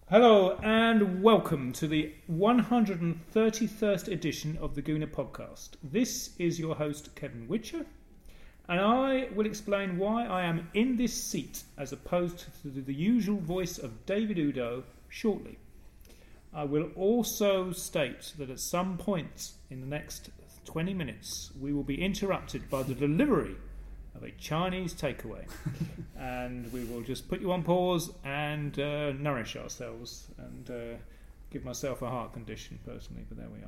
Hello and welcome to the 131st edition of the Gooner Podcast. This is your host Kevin Witcher, and I will explain why I am in this seat as opposed to the usual voice of David Udo shortly. I will also state that at some point in the next 20 minutes we will be interrupted by the delivery of a Chinese takeaway, and we will just put you on pause and nourish ourselves and give myself a heart condition personally, but there we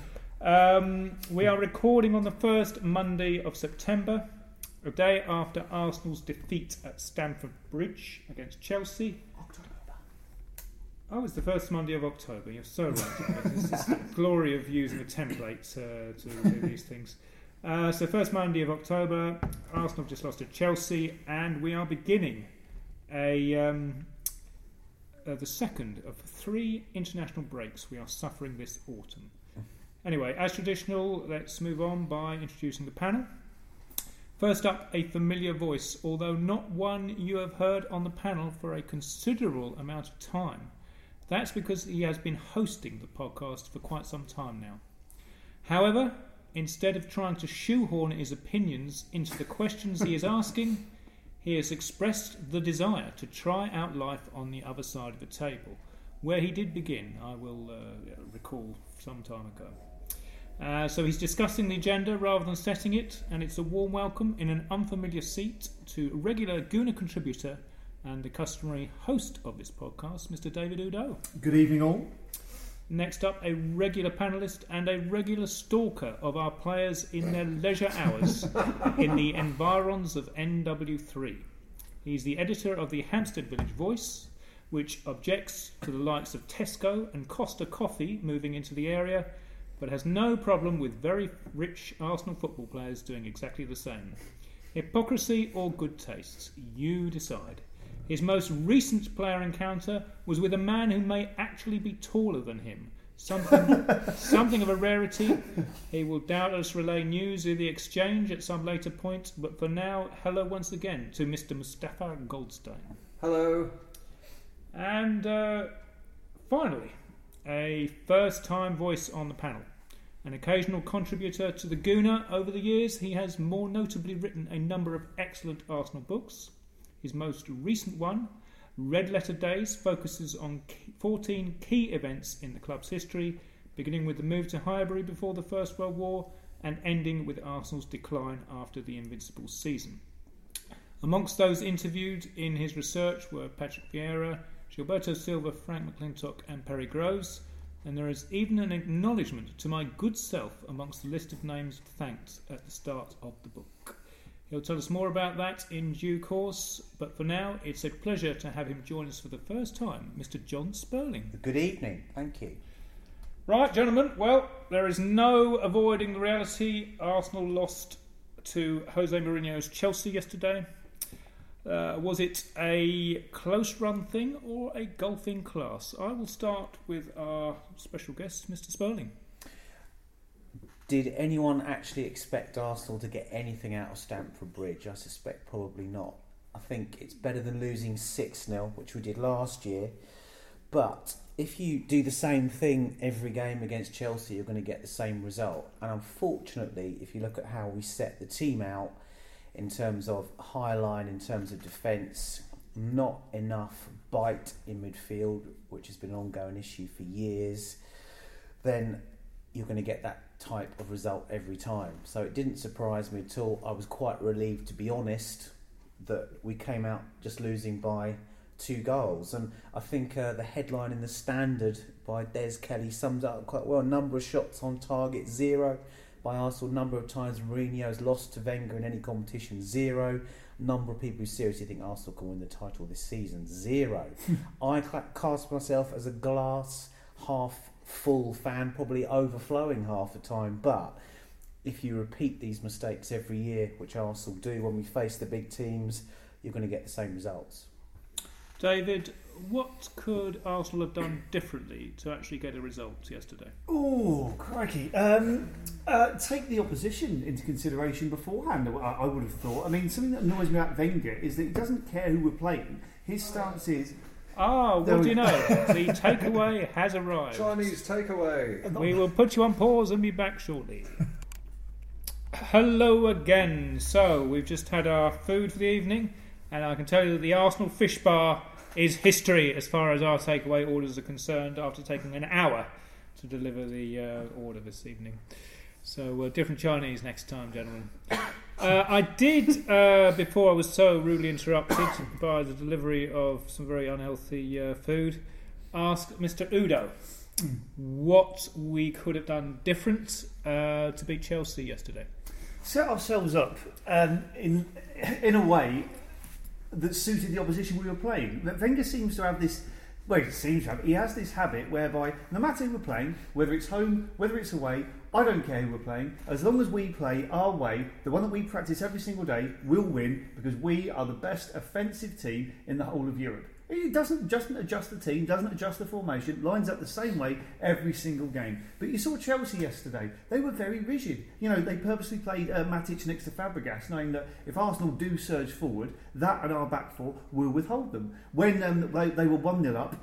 are. We are recording on the first Monday of September, a day after Arsenal's defeat at Stamford Bridge against Chelsea. Oh, it's the first Monday of October. You're so right. It's the glory of using a template to do these things. So first Monday of October, Arsenal just lost to Chelsea, and we are beginning the second of 3 international breaks we are suffering this autumn. Anyway, as traditional, let's move on by introducing the panel. First up, a familiar voice, although not one you have heard on the panel for a considerable amount of time. That's because he has been hosting the podcast for quite some time now. However, instead of trying to shoehorn his opinions into the questions he is asking, he has expressed the desire to try out life on the other side of the table, where he did begin, I will recall some time ago. So he's discussing the agenda rather than setting it, and it's a warm welcome in an unfamiliar seat to regular Gooner contributor and the customary host of this podcast, Mr. David Udo. Good evening all. Next up, a regular panellist and a regular stalker of our players in their leisure hours in the environs of NW3. He's the editor of the Hampstead Village Voice, which objects to the likes of Tesco and Costa Coffee moving into the area, but has no problem with very rich Arsenal football players doing exactly the same. Hypocrisy or good taste? You decide. His most recent player encounter was with a man who may actually be taller than him. Something of a rarity. He will doubtless relay news of the exchange at some later point, but for now, hello once again to Mr. Mustafa Goldstein. Hello. And finally, a first-time voice on the panel. An occasional contributor to the Gooner over the years, he has more notably written a number of excellent Arsenal books. His most recent one, Red Letter Days, focuses on 14 key events in the club's history, beginning with the move to Highbury before the First World War and ending with Arsenal's decline after the Invincible season. Amongst those interviewed in his research were Patrick Vieira, Gilberto Silva, Frank McClintock and Perry Groves, and there is even an acknowledgement to my good self amongst the list of names thanked at the start of the book. He'll tell us more about that in due course, but for now it's a pleasure to have him join us for the first time, Mr. John Sperling. Good evening, thank you. Right, gentlemen, well, there is no avoiding the reality. Arsenal lost to Jose Mourinho's Chelsea yesterday. Was it a close run thing or a golfing class? I will start with our special guest, Mr. Sperling. Did anyone actually expect Arsenal to get anything out of Stamford Bridge? I suspect probably not. I think it's better than losing 6-0, which we did last year. But if you do the same thing every game against Chelsea, you're going to get the same result. And unfortunately, if you look at how we set the team out in terms of high line, in terms of defence, not enough bite in midfield, which has been an ongoing issue for years, then you're going to get that type of result every time. So it didn't surprise me at all. I was quite relieved, to be honest, that we came out just losing by 2 goals. And I think the headline in the Standard by Des Kelly sums up quite well. Number of shots on target, 0 by Arsenal. Number of times Mourinho has lost to Wenger in any competition, 0. Number of people who seriously think Arsenal can win the title this season, 0. I cast myself as a glass half full fan, probably overflowing half the time, but if you repeat these mistakes every year, which Arsenal do when we face the big teams, you're going to get the same results. David, what could Arsenal have done differently to actually get a result yesterday? Oh, crikey. Take the opposition into consideration beforehand, I would have thought. I mean, something that annoys me about Wenger is that he doesn't care who we're playing. His stance is, What do you know? The takeaway has arrived. Chinese takeaway. We will put you on pause and be back shortly. Hello again. So, we've just had our food for the evening, and I can tell you that the Arsenal fish bar is history as far as our takeaway orders are concerned after taking an hour to deliver the order this evening. So, different Chinese next time, gentlemen. I did, before I was so rudely interrupted by the delivery of some very unhealthy food, ask Mr. Udo what we could have done different to beat Chelsea yesterday. Set ourselves up in a way that suited the opposition we were playing. Wenger seems to have this. Well, he has this habit whereby no matter who we're playing, whether it's home, whether it's away, I don't care who we're playing. As long as we play our way, the one that we practice every single day, will win because we are the best offensive team in the whole of Europe. He doesn't just adjust the team, doesn't adjust the formation, lines up the same way every single game. But you saw Chelsea yesterday. They were very rigid. You know, they purposely played Matic next to Fabregas, knowing that if Arsenal do surge forward, that and our back four will withhold them. When they were 1-0 up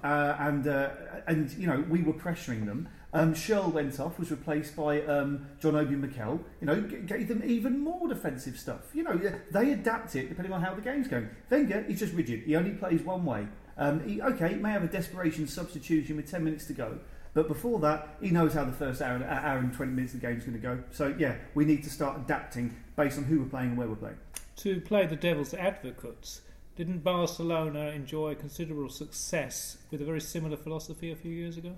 and you know, we were pressuring them, Schürrle went off, was replaced by John Obi Mikel. You know, gave them even more defensive stuff. You know, they adapt it depending on how the game's going. Wenger, he's just rigid. He only plays one way. He may have a desperation substitution with 10 minutes to go, but before that, he knows how the first hour and 20 minutes of the game's going to go. So yeah, we need to start adapting based on who we're playing and where we're playing. To play the devil's advocates, didn't Barcelona enjoy considerable success with a very similar philosophy a few years ago?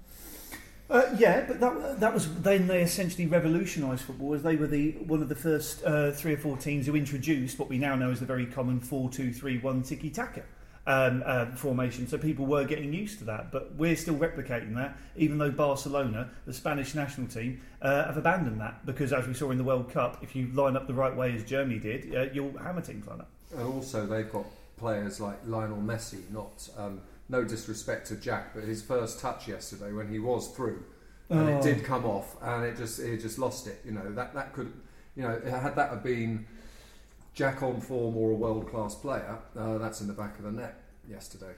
Yeah, but that was then they essentially revolutionised football, as they were one of the first 3 or 4 teams who introduced what we now know as the very common 4-2-3-1 tiki-taka formation. So people were getting used to that, but we're still replicating that, even though Barcelona, the Spanish national team, have abandoned that because, as we saw in the World Cup, if you line up the right way as Germany did, you'll hammer teams like that. And also they've got players like Lionel Messi, not no disrespect to Jack, but his first touch yesterday when he was through and it did come off and it just lost it. You know, that could, you know, had that have been Jack on form or a world-class player, that's in the back of the net yesterday.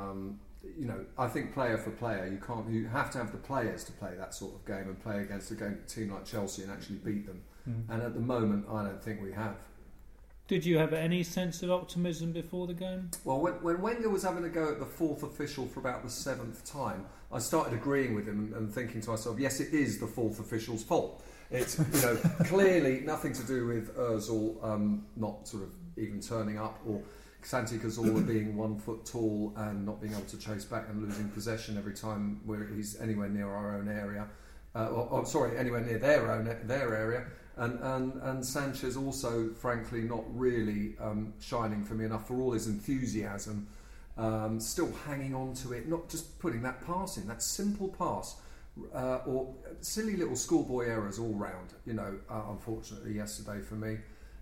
You know, I think player for player, you have to have the players to play that sort of game and play against a team like Chelsea and actually beat them. And at the moment, I don't think we have. Did you have any sense of optimism before the game? Well, when Wenger was having a go at the 4th official for about the 7th time, I started agreeing with him and thinking to myself, yes, it is the 4th official's fault. It's, you know, clearly nothing to do with Ozil not sort of even turning up, or Santi Cazorla being 1 foot tall and not being able to chase back and losing possession every time he's anywhere near our own area. Anywhere near their area. And Sanchez also, frankly, not really shining for me enough for all his enthusiasm. Still hanging on to it, not just putting that pass in, that simple pass, or silly little schoolboy errors all round. You know, unfortunately yesterday for me.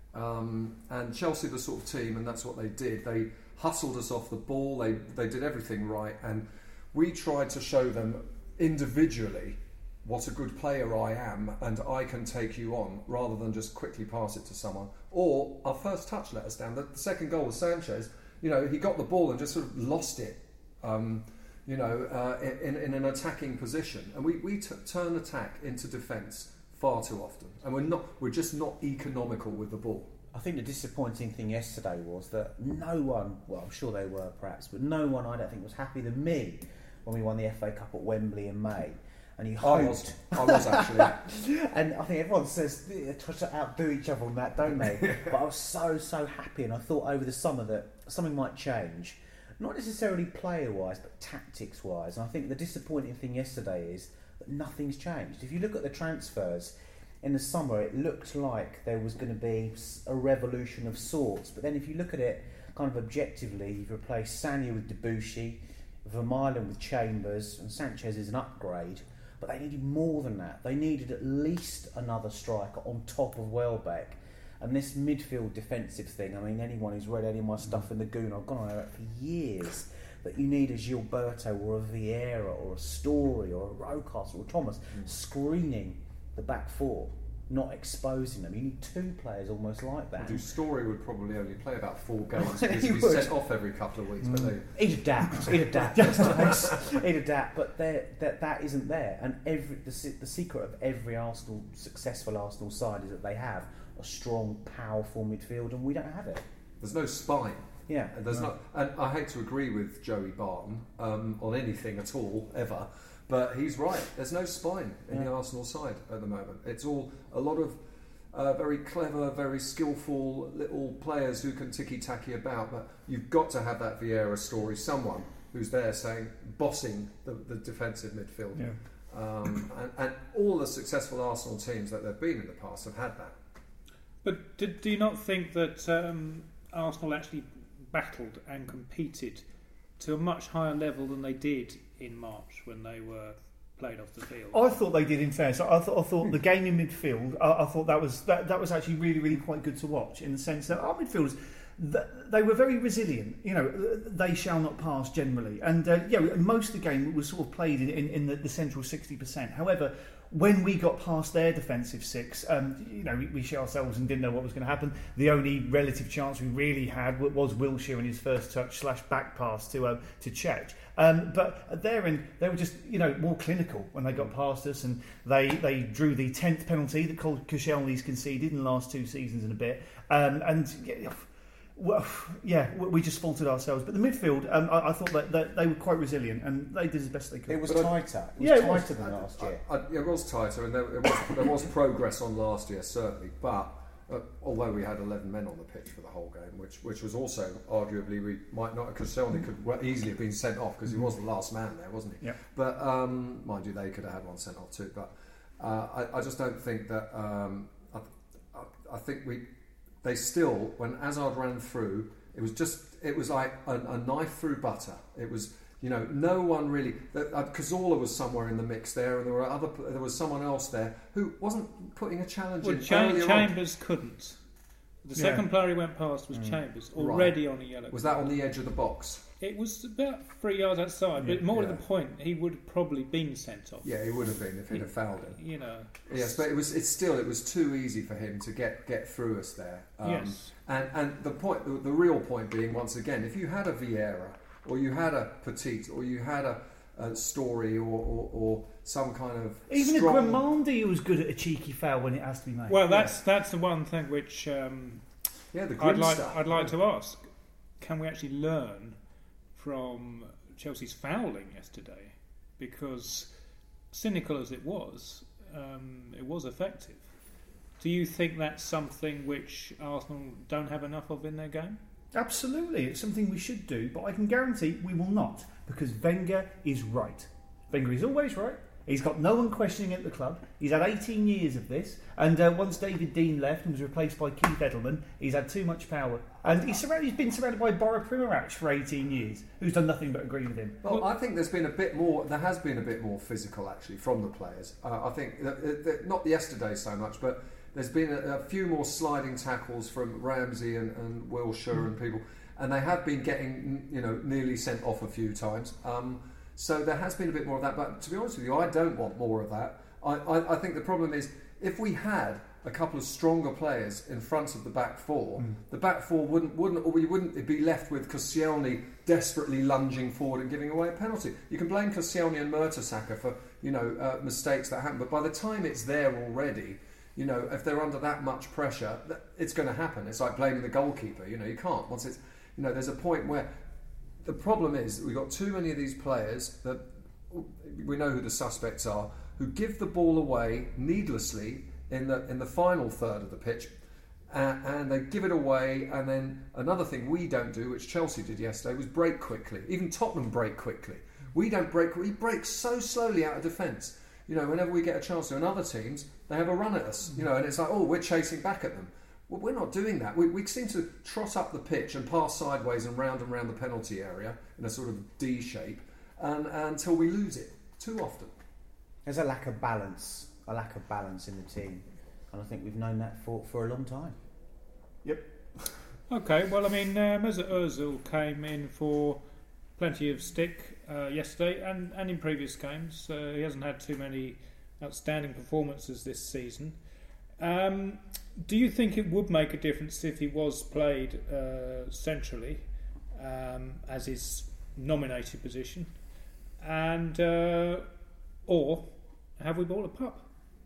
And Chelsea, the sort of team, and that's what they did. They hustled us off the ball. They did everything right, and we tried to show them individually what a good player I am and I can take you on, rather than just quickly pass it to someone. Or our first touch let us down. The second goal was Sanchez. You know, he got the ball and just sort of lost it, in an attacking position. And we turn attack into defence far too often. And we're just not economical with the ball. I think the disappointing thing yesterday was that no one, well, I'm sure they were perhaps, but no one I don't think was happier than me when we won the FA Cup at Wembley in May. And you hoped. I was actually. And I think everyone tries to outdo each other on that, don't they? But I was so happy, and I thought over the summer that something might change. Not necessarily player-wise, but tactics-wise. And I think the disappointing thing yesterday is that nothing's changed. If you look at the transfers, in the summer it looked like there was going to be a revolution of sorts. But then if you look at it kind of objectively, you've replaced Sanya with Debuchy, Vermaelen with Chambers, and Sanchez is an upgrade. But they needed more than that. They needed at least another striker on top of Welbeck. And this midfield defensive thing, I mean, anyone who's read any of my stuff in the Goon, I've gone on about it for years, that you need a Gilberto or a Vieira or a Story or a Rocas or a Thomas screening the back four. not exposing them. You need 2 players almost like that. Story would probably only play about 4 games because He he's would. sent off every couple of weeks. But He'd adapt. He'd adapt, but that isn't there. And the secret of every successful Arsenal side is that they have a strong, powerful midfield, and we don't have it. there's no spine. Yeah, There's not, and I hate to agree with Joey Barton on anything at all ever, but he's right. There's no spine in the Arsenal side at the moment. It's all a lot of very clever, very skillful little players who can ticky-tacky about. But you've got to have that Vieira story. Someone who's there saying, bossing the defensive midfield. Yeah. And all the successful Arsenal teams that they've been in the past have had that. But do you not think that Arsenal actually battled and competed to a much higher level than they did in March when they were played off the field? I thought they did. In fairness, I thought the game in midfield. I thought that was actually really, really quite good to watch, in the sense that our midfielders, they were very resilient. You know, they shall not pass generally, and most of the game was sort of played in the central 60%. However, when we got past their defensive 6, we shit ourselves and didn't know what was going to happen. The only relative chance we really had was Wilshere in his first touch / back pass to Cech. But at their end, they were just more clinical when they got past us, and they drew the 10th penalty that Koscielny's conceded in the last 2 seasons and a bit. We just faulted ourselves. But the midfield, I thought that they were quite resilient, and they did as best they could. It was tighter. It was tighter than last year. It was tighter, and there was progress on last year, certainly. But although we had 11 men on the pitch for the whole game, which was also arguably we might not, because Koscielny could easily have been sent off because he was the last man there, wasn't he? Yeah. But mind you, they could have had one sent off too. But I just don't think that. I think they still, when Hazard ran through, it was like a knife through butter. It was, no one really. Cazorla was somewhere in the mix there, and there was someone else there who wasn't putting a challenge in. Chambers couldn't. The second player he went past was Chambers, already on a yellow. Was that on the edge of the box? It was about 3 yards outside, but more to the point, he would have probably been sent off. Yeah, he would have been if he'd have fouled him. Yes, but it was too easy for him to get through us there. Yes. And the real point being, once again, if you had a Vieira or you had a Petit or you had a Story or some kind of even strong... a Grimandi who was good at a cheeky foul when it has to be made. Well, that's the one thing which I'd like to ask. Can we actually learn from Chelsea's fouling yesterday? Because cynical as it was effective. Do you think that's something which Arsenal don't have enough of in their game? Absolutely, it's something we should do, but I can guarantee we will not, because Wenger is right. Wenger is always right. He's got no one questioning it at the club. He's had 18 years of this, and once David Dean left and was replaced by Keith Edelman, he's had too much power. And he's been surrounded by Bora Primorac for 18 years, who's done nothing but agree with him. Well, I think there has been a bit more physical actually from the players. I think not yesterday so much, but there's been a few more sliding tackles from Ramsey and Wilshere and people, and they have been getting nearly sent off a few times. So there has been a bit more of that, but to be honest with you, I don't want more of that. I think the problem is, if we had a couple of stronger players in front of the back four, the back four wouldn't be left with Koscielny desperately lunging forward and giving away a penalty. You can blame Koscielny and Mertesacker for mistakes that happen, but by the time it's there already, if they're under that much pressure, it's going to happen. It's like blaming the goalkeeper. You can't. Once it's there's a point where. The problem is that we've got too many of these players that we know who the suspects are, who give the ball away needlessly in the final third of the pitch, and they give it away. And then another thing we don't do, which Chelsea did yesterday, was break quickly. Even Tottenham break quickly. We don't break. We break so slowly out of defence. Whenever we get a chance to, and other teams, they have a run at us. And it's like, oh, we're chasing back at them. Well, we're not doing that. We seem to trot up the pitch and pass sideways and round the penalty area in a sort of D shape, until we lose it too often. There's a lack of balance in the team, and I think we've known that for a long time. Yep. Okay, well, I mean, Mesut Ozil came in for plenty of stick yesterday and in previous games. He hasn't had too many outstanding performances this season. Do you think it would make a difference if he was played centrally as his nominated position, and or have we bought a pup?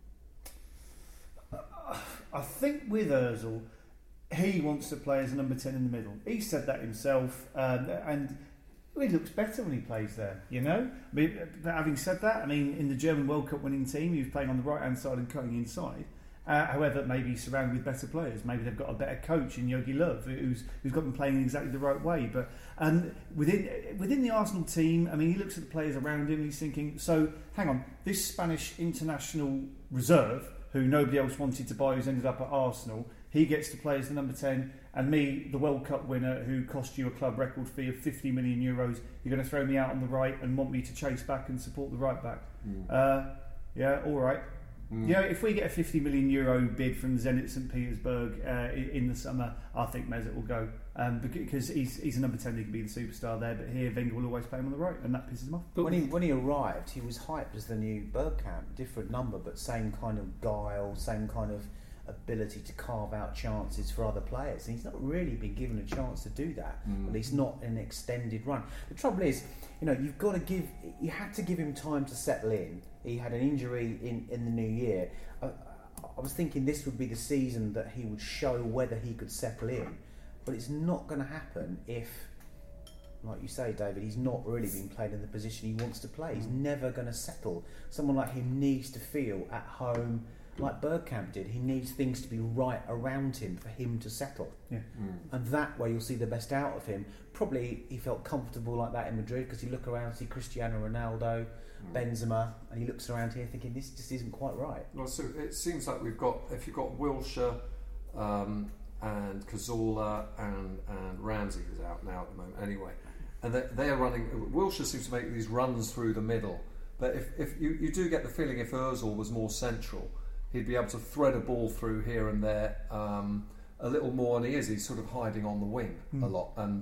I think with Ozil, he wants to play as a number 10 in the middle. He said that himself, and he looks better when he plays there, you know? But having said that, I mean, in the German World Cup winning team, he was playing on the right-hand side and cutting inside. However, maybe he's surrounded with better players. Maybe they've got a better coach in Yogi Löw, who's got them playing in exactly the right way. But within the Arsenal team, I mean, he looks at the players around him and he's thinking, so, hang on, this Spanish international reserve, who nobody else wanted to buy, who's ended up at Arsenal, he gets to play as the number 10, and me, the World Cup winner, who cost you a club record fee of €50 million, you're going to throw me out on the right and want me to chase back and support the right back. Yeah, all right. Yeah, if we get a €50 million bid from Zenit St Petersburg in the summer, I think Mesut will go, because he's a number 10, he can be the superstar there. But here, Wenger will always play him on the right, and that pisses him off. But when he arrived, he was hyped as the new Bergkamp, different number, but same kind of guile, same kind of ability to carve out chances for other players, and he's not really been given a chance to do that, at least not in an extended run. The trouble is, you had to give him time to settle in. He had an injury in the new year. I was thinking this would be the season that he would show whether he could settle in, but it's not going to happen if, like you say, David, he's not really been played in the position he wants to play. He's never going to settle. Someone like him needs to feel at home, like Bergkamp did. He needs things to be right around him for him to settle. Yeah. And that way you'll see the best out of him. Probably he felt comfortable like that in Madrid because you look around, see Cristiano Ronaldo, Benzema, and he looks around here thinking this just isn't quite right. Well, so it seems like if you've got Wilshere and Cazorla and Ramsey, who's out now at the moment anyway, and they're running. Wilshere seems to make these runs through the middle, but if you do get the feeling if Ozil was more central, he'd be able to thread a ball through here and there a little more, and he's sort of hiding on the wing a lot. And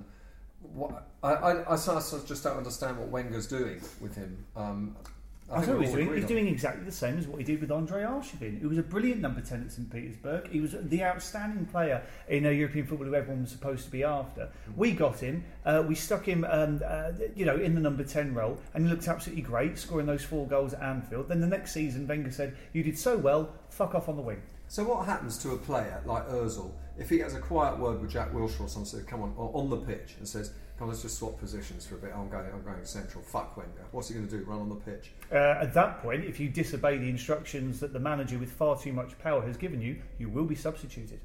I just don't understand what Wenger's doing with him. I know what he's doing. He's doing exactly the same as what he did with Andrei Arshavin, who was a brilliant number 10 at St Petersburg. He was the outstanding player in European football who everyone was supposed to be after. We got him, we stuck him in the number 10 role, and he looked absolutely great, scoring those 4 goals at Anfield. Then the next season, Wenger said, you did so well, fuck off on the wing. So what happens to a player like Ozil if he has a quiet word with Jack Wilshere or something, come on the pitch and says, come on, let's just swap positions for a bit, I'm going central, fuck Wenger. What's he going to do, run on the pitch? At that point, if you disobey the instructions that the manager with far too much power has given you, you will be substituted.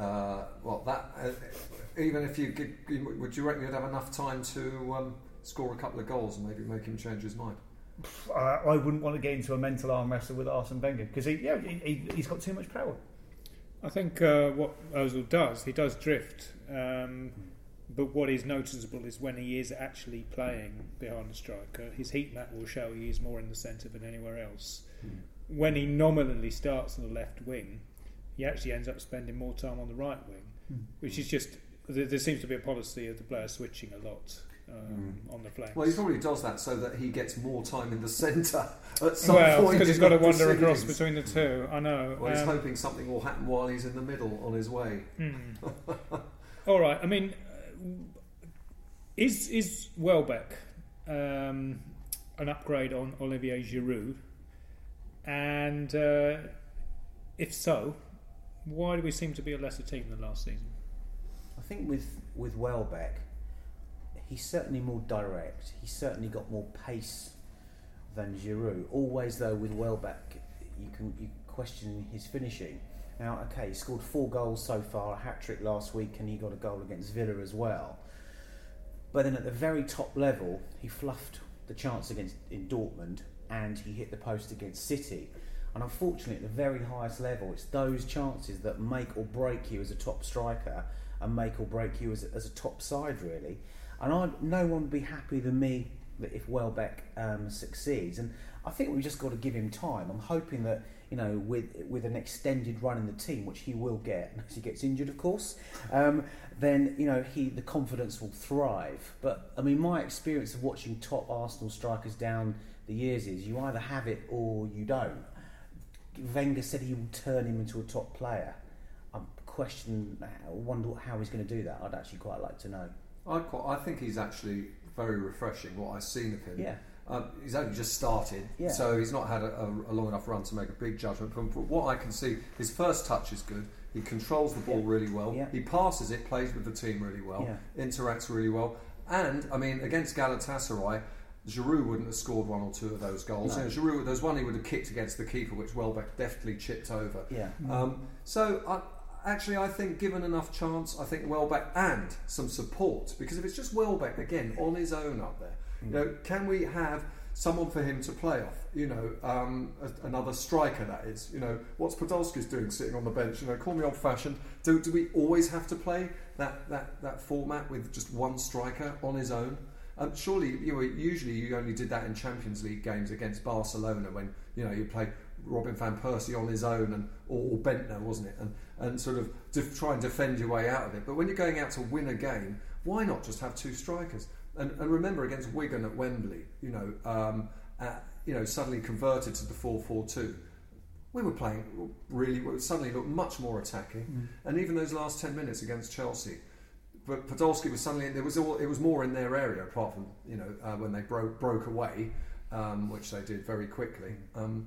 Even if would you reckon you'd have enough time to score a couple of goals and maybe make him change his mind? I wouldn't want to get into a mental arm wrestle with Arsene Wenger because he's got too much power. I think what Ozil does, he does drift, but what is noticeable is when he is actually playing behind the striker, his heat map will show he is more in the centre than anywhere else. When he nominally starts on the left wing, he actually ends up spending more time on the right wing, which is just, there seems to be a policy of the player switching a lot on the flanks. Well, he probably does that so that he gets more time in the centre at some point. Because he's got to wander across between the two. I know. Well, he's hoping something will happen while he's in the middle on his way. All right. I mean, is Welbeck an upgrade on Olivier Giroud? And if so, why do we seem to be a lesser team than last season? I think with Welbeck, he's certainly more direct. He's certainly got more pace than Giroud. Always, though, with Welbeck, you question his finishing. Now, okay, he scored 4 goals so far, a hat-trick last week, and he got a goal against Villa as well. But then at the very top level, he fluffed the chance in Dortmund, and he hit the post against City. And unfortunately, at the very highest level, it's those chances that make or break you as a top striker and make or break you as a top side, really. And no one would be happier than me if Welbeck succeeds. And I think we've just got to give him time. I'm hoping that, with an extended run in the team, which he will get, unless he gets injured, of course, then, the confidence will thrive. But, I mean, my experience of watching top Arsenal strikers down the years is you either have it or you don't. Wenger said he will turn him into a top player. I'm questioning, I wonder how he's going to do that. I'd actually quite like to know. I think he's actually very refreshing, what I've seen of him. Yeah. He's only just started, so he's not had a long enough run to make a big judgment. From what I can see, his first touch is good. He controls the ball really well. Yeah. He passes it, plays with the team really well, interacts really well. And, I mean, against Galatasaray, Giroud wouldn't have scored one or two of those goals. No. Giroud, there's one he would have kicked against the keeper, which Welbeck deftly chipped over. Yeah. Actually, I think given enough chance, I think Welbeck and some support, because if it's just Welbeck again on his own up there, you know, can we have someone for him to play off? You know, another striker, that is. You know, what's Podolski's doing sitting on the bench? You know, call me old-fashioned. Do we always have to play that format with just one striker on his own? Surely, usually you only did that in Champions League games against Barcelona when you play Robin van Persie on his own or Bentner, wasn't it? And sort of try and defend your way out of it. But when you're going out to win a game, why not just have two strikers? And remember against Wigan at Wembley, suddenly converted to the 4-4-2. We were playing suddenly looked much more attacking, and even those last 10 minutes against Chelsea. But Podolski was suddenly it was more in their area, apart from when they broke away, which they did very quickly.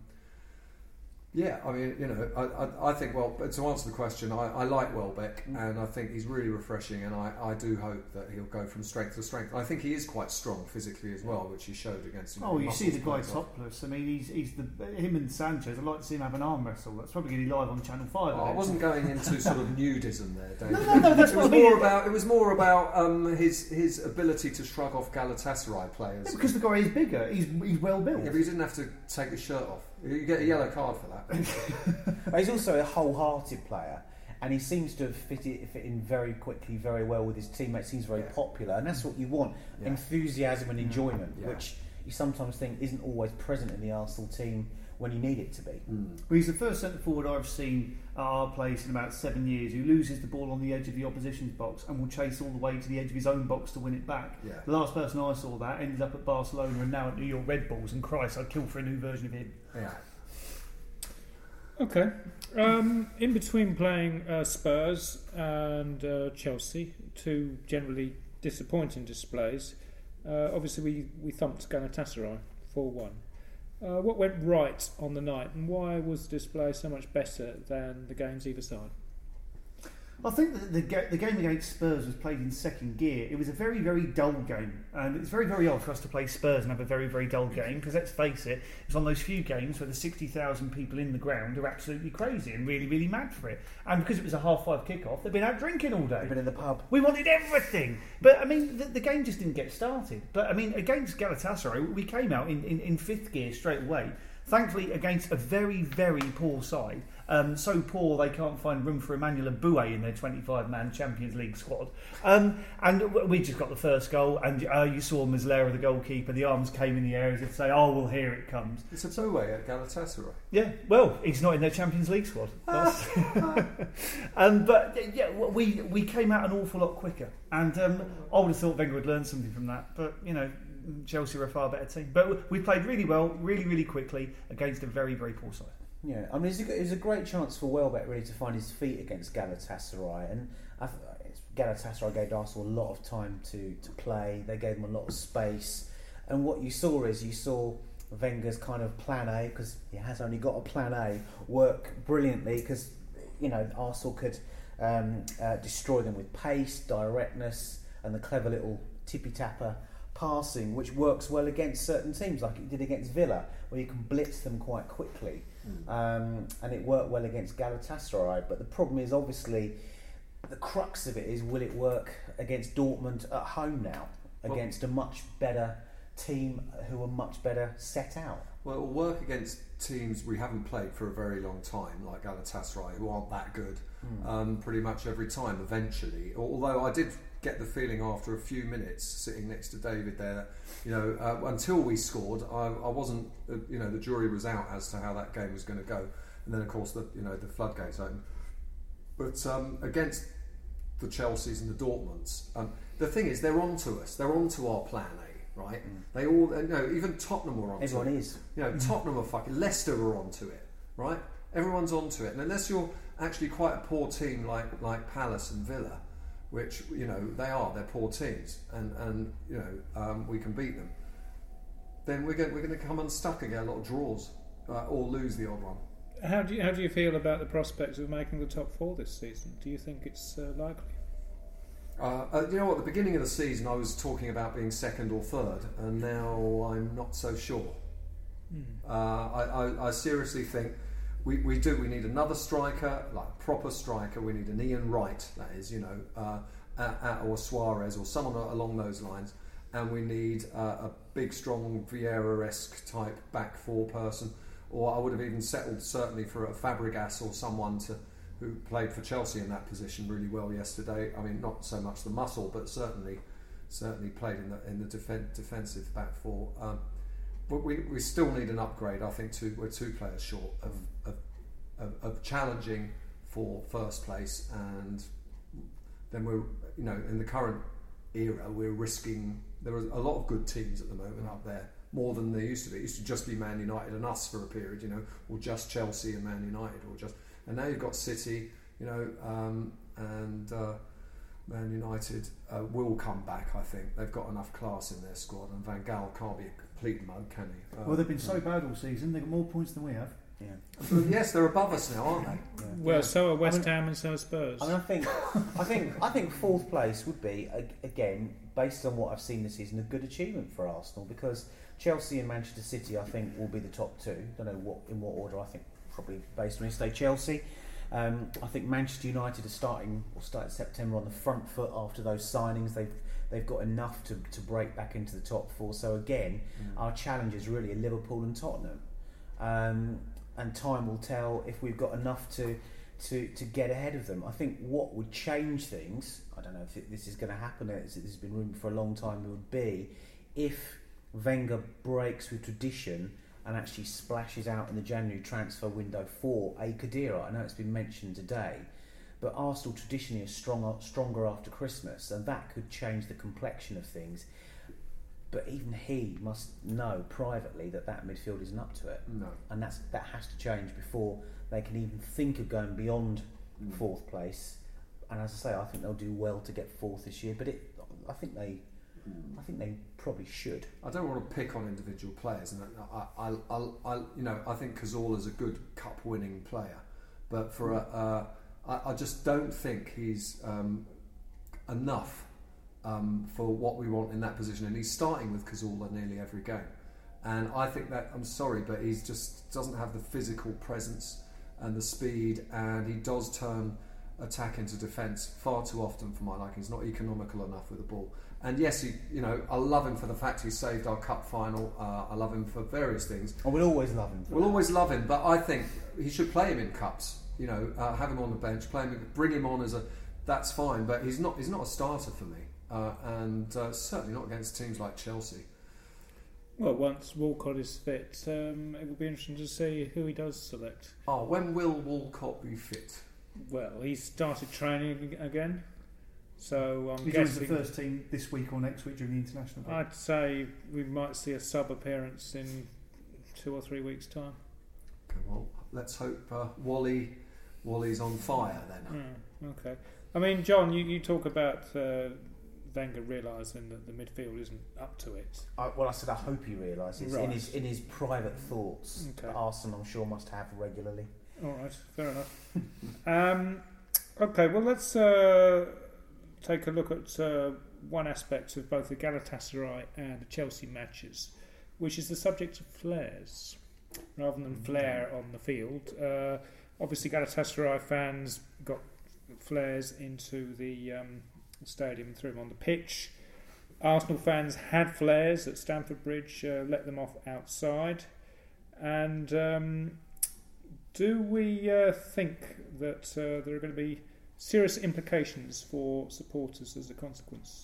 I mean, I think, well, to answer the question, I like Welbeck, and I think he's really refreshing, and I do hope that he'll go from strength to strength. I think he is quite strong physically as well, which he showed against. You see the guy topless. I mean, he's him and Sanchez. I'd like to see him have an arm wrestle. That's probably going to be live on Channel 5. I wasn't going into sort of nudism there, Dave. No, that's what I mean. It was more about his ability to shrug off Galatasaray players. Yeah, because the guy is bigger. He's well built. Yeah, but he didn't have to take his shirt off. You get a yellow card for that. He's also a wholehearted player, and he seems to have fit in very quickly, very well with his teammates. Seems very popular, and that's what you want: enthusiasm and enjoyment, which you sometimes think isn't always present in the Arsenal team when you need it to be. Well, he's the first centre forward I've seen at our place in about 7 years who loses the ball on the edge of the opposition's box and will chase all the way to the edge of his own box to win it back. Yeah. The last person I saw that ended up at Barcelona and now at New York Red Bulls, and Christ, I'd kill for a new version of him. Yeah. Okay. In between playing Spurs and Chelsea, two generally disappointing displays, obviously we thumped Galatasaray 4-1. What went right on the night, and why was the display so much better than the games either side? I think that the game against Spurs was played in second gear. It was a very, very dull game, and it's very, very odd for us to play Spurs and have a very, very dull game, because let's face it, it's one of those few games where the 60,000 people in the ground are absolutely crazy and really, really mad for it. And because it was a 5:30 kick-off, they've been out drinking all day. They've been in the pub. We wanted everything. But, I mean, the game just didn't get started. But, I mean, against Galatasaray, we came out in fifth gear straight away. Thankfully, against a very, very poor side, so poor they can't find room for Emmanuel Aboué in their 25-man Champions League squad. And we just got the first goal, and you saw Muslera, the goalkeeper, the arms came in the air as if to say, oh, well, here it comes. It's Aboué at Galatasaray. Yeah, well, he's not in their Champions League squad. We came out an awful lot quicker, and I would have thought Wenger would learn something from that, but, Chelsea were a far better team. But we played really well, really, really quickly against a very, very poor side. Yeah, I mean, it was a great chance for Welbeck really to find his feet against Galatasaray, and Galatasaray gave Arsenal a lot of time to play. They gave them a lot of space, and what you saw Wenger's kind of plan A, because he has only got a plan A, work brilliantly, because Arsenal could destroy them with pace, directness, and the clever little tippy-tapper passing, which works well against certain teams, like it did against Villa, where you can blitz them quite quickly. And it worked well against Galatasaray. But the problem is, obviously, the crux of it is, will it work against Dortmund at home now, against a much better team who are much better set out? Well, it will work against teams we haven't played for a very long time, like Galatasaray, who aren't that good, pretty much every time, eventually. Although I did get the feeling after a few minutes sitting next to David there, until we scored, I wasn't, the jury was out as to how that game was going to go, and then of course the floodgates opened. But against the Chelseas and the Dortmunds, the thing is, they're onto us. They're onto our plan A, right? They all, even Tottenham were onto it. Everyone is. Tottenham are fucking. Leicester were onto it, right? Everyone's onto it, and unless you're actually quite a poor team like Palace and Villa, which they're poor teams, and we can beat them, then we're going to come unstuck and get a lot of draws or lose the odd one. How do you feel about the prospects of making the top 4 this season? Do you think it's likely? At the beginning of the season I was talking about being second or third, and now I'm not so sure. I seriously think we need another striker, like a proper striker. We need an Ian Wright, that is, or Suarez or someone along those lines, and we need a big, strong Vieira-esque type back 4 person. Or I would have even settled certainly for a Fabregas or someone who played for Chelsea in that position really well yesterday. I mean, not so much the muscle, but certainly played in the defensive back 4. But we still need an upgrade. I think we're 2 players short of challenging for first place, and then we're in the current era we're risking. There are a lot of good teams at the moment up there, more than there used to be. It used to just be Man United and us for a period, or just Chelsea and Man United, and now you've got City, and Man United will come back. I think they've got enough class in their squad, and Van Gaal can't be a complete mug, can he? Well, they've been so bad all season. They've got more points than we have. Yeah. Yes, they're above us now, aren't they? Yeah. Well, so are West Ham and so are Spurs. I think 4th place would be, again, based on what I've seen this season, a good achievement for Arsenal, because Chelsea and Manchester City, I think, will be the top 2. Don't know in what order. I think probably based on say Chelsea. I think Manchester United are starting September on the front foot after those signings. They've got enough to break back into the top 4. So again, our challengers really are Liverpool and Tottenham. And time will tell if we've got enough to get ahead of them. I think what would change things, I don't know if this is going to happen, this has been rumoured for a long time, it would be if Wenger breaks with tradition and actually splashes out in the January transfer window for a Khedira. I know it's been mentioned today, but Arsenal traditionally is stronger after Christmas, and that could change the complexion of things. But even he must know privately that midfield isn't up to it. No. And that has to change before they can even think of going beyond 4th place. And as I say, I think they'll do well to get 4th this year. But I think they probably should. I don't want to pick on individual players, and I think Cazorla's a good cup-winning player, but I just don't think he's enough. For what we want in that position, and he's starting with Cazorla nearly every game, and I think that, I'm sorry, but he just doesn't have the physical presence and the speed, and he does turn attack into defence far too often for my liking. He's not economical enough with the ball, and yes, I love him for the fact he saved our cup final. I love him for various things. Oh, we'll always love him. Always love him, but I think he should play him in cups. Have him on the bench, bring him on that's fine, but he's not a starter for me. And certainly not against teams like Chelsea. Well, once Walcott is fit, it will be interesting to see who he does select. When will Walcott be fit? Well, he's started training again, so I'm he guessing joins the first team this week or next week during the international break. I'd say we might see a sub appearance in 2 or 3 weeks' time. Okay, well, let's hope Wally's on fire then. Okay. I mean, John, you talk about Wenger realising that the midfield isn't up to it. I said I hope he realises right. in his private thoughts. Okay. That Arsenal, I'm sure, must have regularly. All right, fair enough. Okay, well, let's take a look at one aspect of both the Galatasaray and the Chelsea matches, which is the subject of flares rather than flair on the field. Obviously, Galatasaray fans got flares into the stadium and threw them on the pitch. Arsenal fans had flares at Stamford Bridge, let them off outside. And do we think that there are going to be serious implications for supporters as a consequence?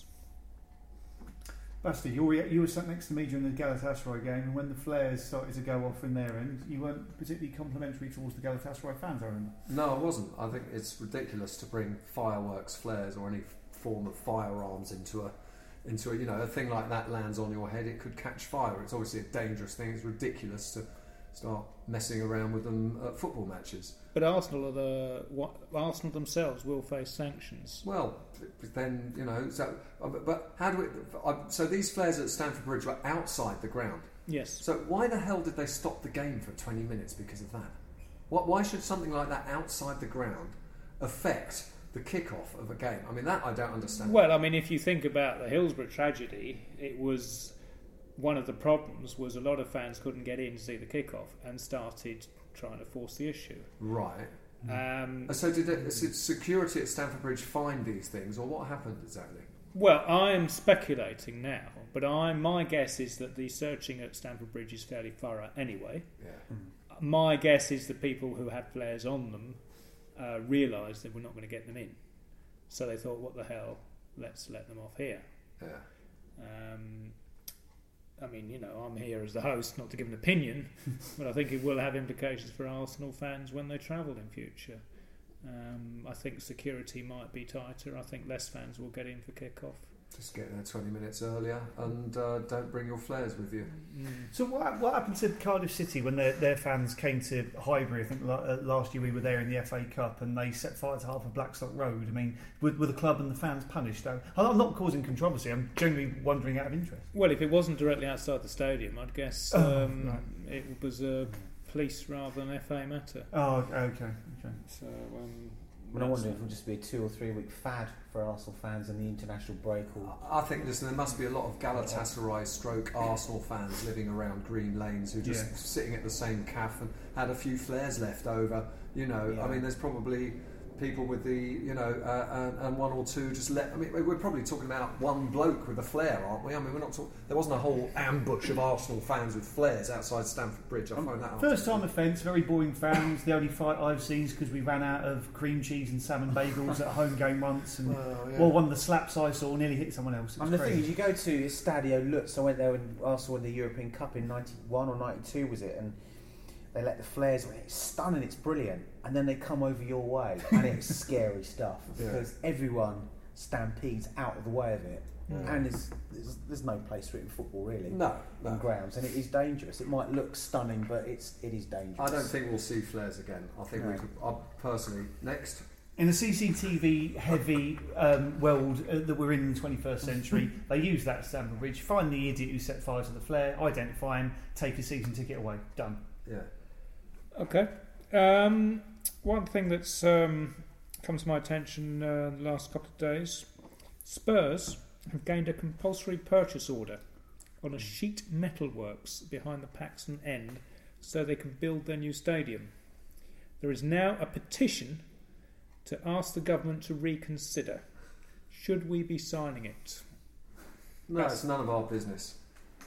Basti, you were sat next to me during the Galatasaray game, and when the flares started to go off in their end, you weren't particularly complimentary towards the Galatasaray fans, I remember. No, I wasn't. I think it's ridiculous to bring fireworks, flares, or any form of firearms into a thing like that lands on your head. It could catch fire. It's obviously a dangerous thing. It's ridiculous start messing around with them at football matches. But Arsenal Arsenal themselves will face sanctions. Well, then but how do so these flares at Stamford Bridge were outside the ground. Yes. So why the hell did they stop the game for 20 minutes because of that? Why should something like that outside the ground affect the kick-off of a game? I mean, that I don't understand. Well, I mean, if you think about the Hillsborough tragedy, it was one of the problems was a lot of fans couldn't get in to see the kick-off and started trying to force the issue. Right. So did security at Stamford Bridge find these things, or what happened exactly? Well, I am speculating now, but my guess is that the searching at Stamford Bridge is fairly thorough anyway. Yeah. My guess is the people who had flares on them realised that we're not going to get them in. So they thought, what the hell, let's let them off here. Yeah. I mean, I'm here as the host, not to give an opinion, but I think it will have implications for Arsenal fans when they travel in future. I think security might be tighter. I think less fans will get in for kick-off. Just get there 20 minutes earlier and don't bring your flares with you. So what happened to Cardiff City when their fans came to Highbury? I think last year we were there in the FA Cup and they set fire to half of Blackstock Road. I mean, were the club and the fans punished? I'm not causing controversy. I'm genuinely wondering out of interest. Well, if it wasn't directly outside the stadium, I'd guess right. It was a police rather than FA matter. Oh, okay. So, I wonder if it would just be a 2 or 3 week fad for Arsenal fans in the international break. I think there must be a lot of Galatasaray stroke Arsenal fans living around Green Lanes who just sitting at the same cafe and had a few flares left over. I mean, there's probably people with the, and one or two just let. I mean, we're probably talking about one bloke with a flare, aren't we? I mean, we're not talking. There wasn't a whole ambush of Arsenal fans with flares outside Stamford Bridge. I find that first time offence, very boring fans. The only fight I've seen is because we ran out of cream cheese and salmon bagels at a home game once, and one of the slaps I saw nearly hit someone else. And the thing is, you go to Stadio Lutz. I went there when Arsenal won the European Cup in '91 or '92, was it? And they let the flares. It's stunning. It's brilliant. And then they come over your way, and it's scary stuff because everyone stampedes out of the way of it, and there's no place for it in football really. No. In grounds, and it is dangerous. It might look stunning, but it is dangerous. I don't think we'll see flares again. I think we could. Personally, next. In a CCTV heavy world that we're in the 21st century, they use that at Stamford Bridge. Find the idiot who set fire to the flare, identify him, take a season ticket away. Done. Yeah. Okay. One thing that's come to my attention the last couple of days, Spurs have gained a compulsory purchase order on a sheet metal works behind the Paxton End so they can build their new stadium. There is now a petition to ask the government to reconsider. Should we be signing it? No, it's none of our business.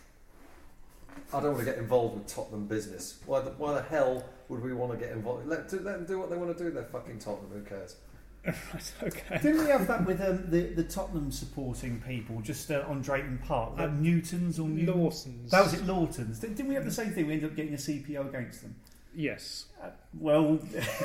I don't want to get involved with Tottenham business. Why the hell would we want to get involved? Let them do what they want to do. They're fucking Tottenham. Who cares? Right, okay. Didn't we have that with the Tottenham supporting people just on Drayton Park? Newtons or Lawsons. That was it, Lawtons. Didn't we have the same thing? We ended up getting a CPO against them. Yes. You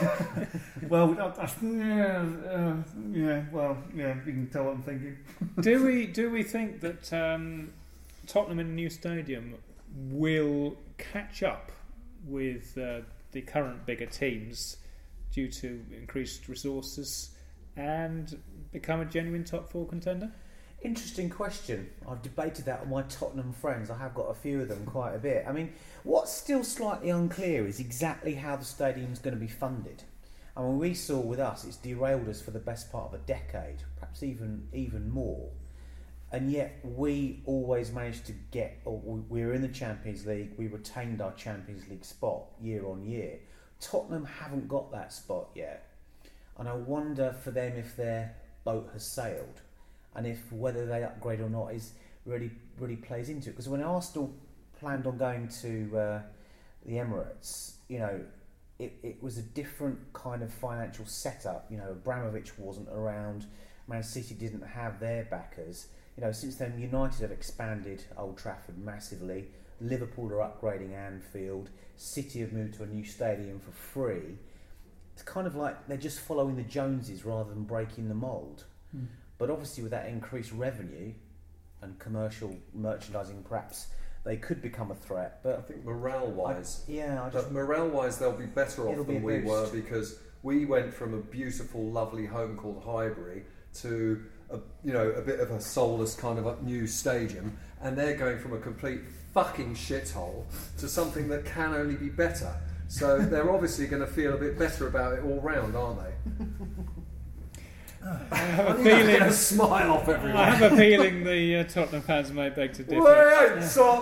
can tell what I'm thinking. Do we think that Tottenham in a new stadium will catch up with the current bigger teams due to increased resources and become a genuine top 4 contender? Interesting question. I've debated that with my Tottenham friends. I have got a few of them quite a bit. I mean, what's still slightly unclear is exactly how the stadium's going to be funded. I mean, we saw with us, it's derailed us for the best part of a decade, perhaps even more. And yet we always managed to we were in the Champions League, we retained our Champions League spot year on year. Tottenham haven't got that spot yet. And I wonder for them if their boat has sailed and if whether they upgrade or not is really plays into it. Because when Arsenal planned on going to the Emirates, it was a different kind of financial setup. Abramovich wasn't around, Man City didn't have their backers. Since then, United have expanded Old Trafford massively. Liverpool are upgrading Anfield. City have moved to a new stadium for free. It's kind of like they're just following the Joneses rather than breaking the mould. But obviously with that increased revenue and commercial merchandising perhaps they could become a threat. I But think morale-wise, morale-wise, they'll be better off It'll be than a we boost. were, because we went from a beautiful, lovely home called Highbury to a bit of a soulless kind of a new stadium, and they're going from a complete fucking shithole to something that can only be better. So they're obviously going to feel a bit better about it all round, aren't they? I have a I'm feeling. going to smile off everyone. I have a feeling the Tottenham fans may beg to differ. Tottenham.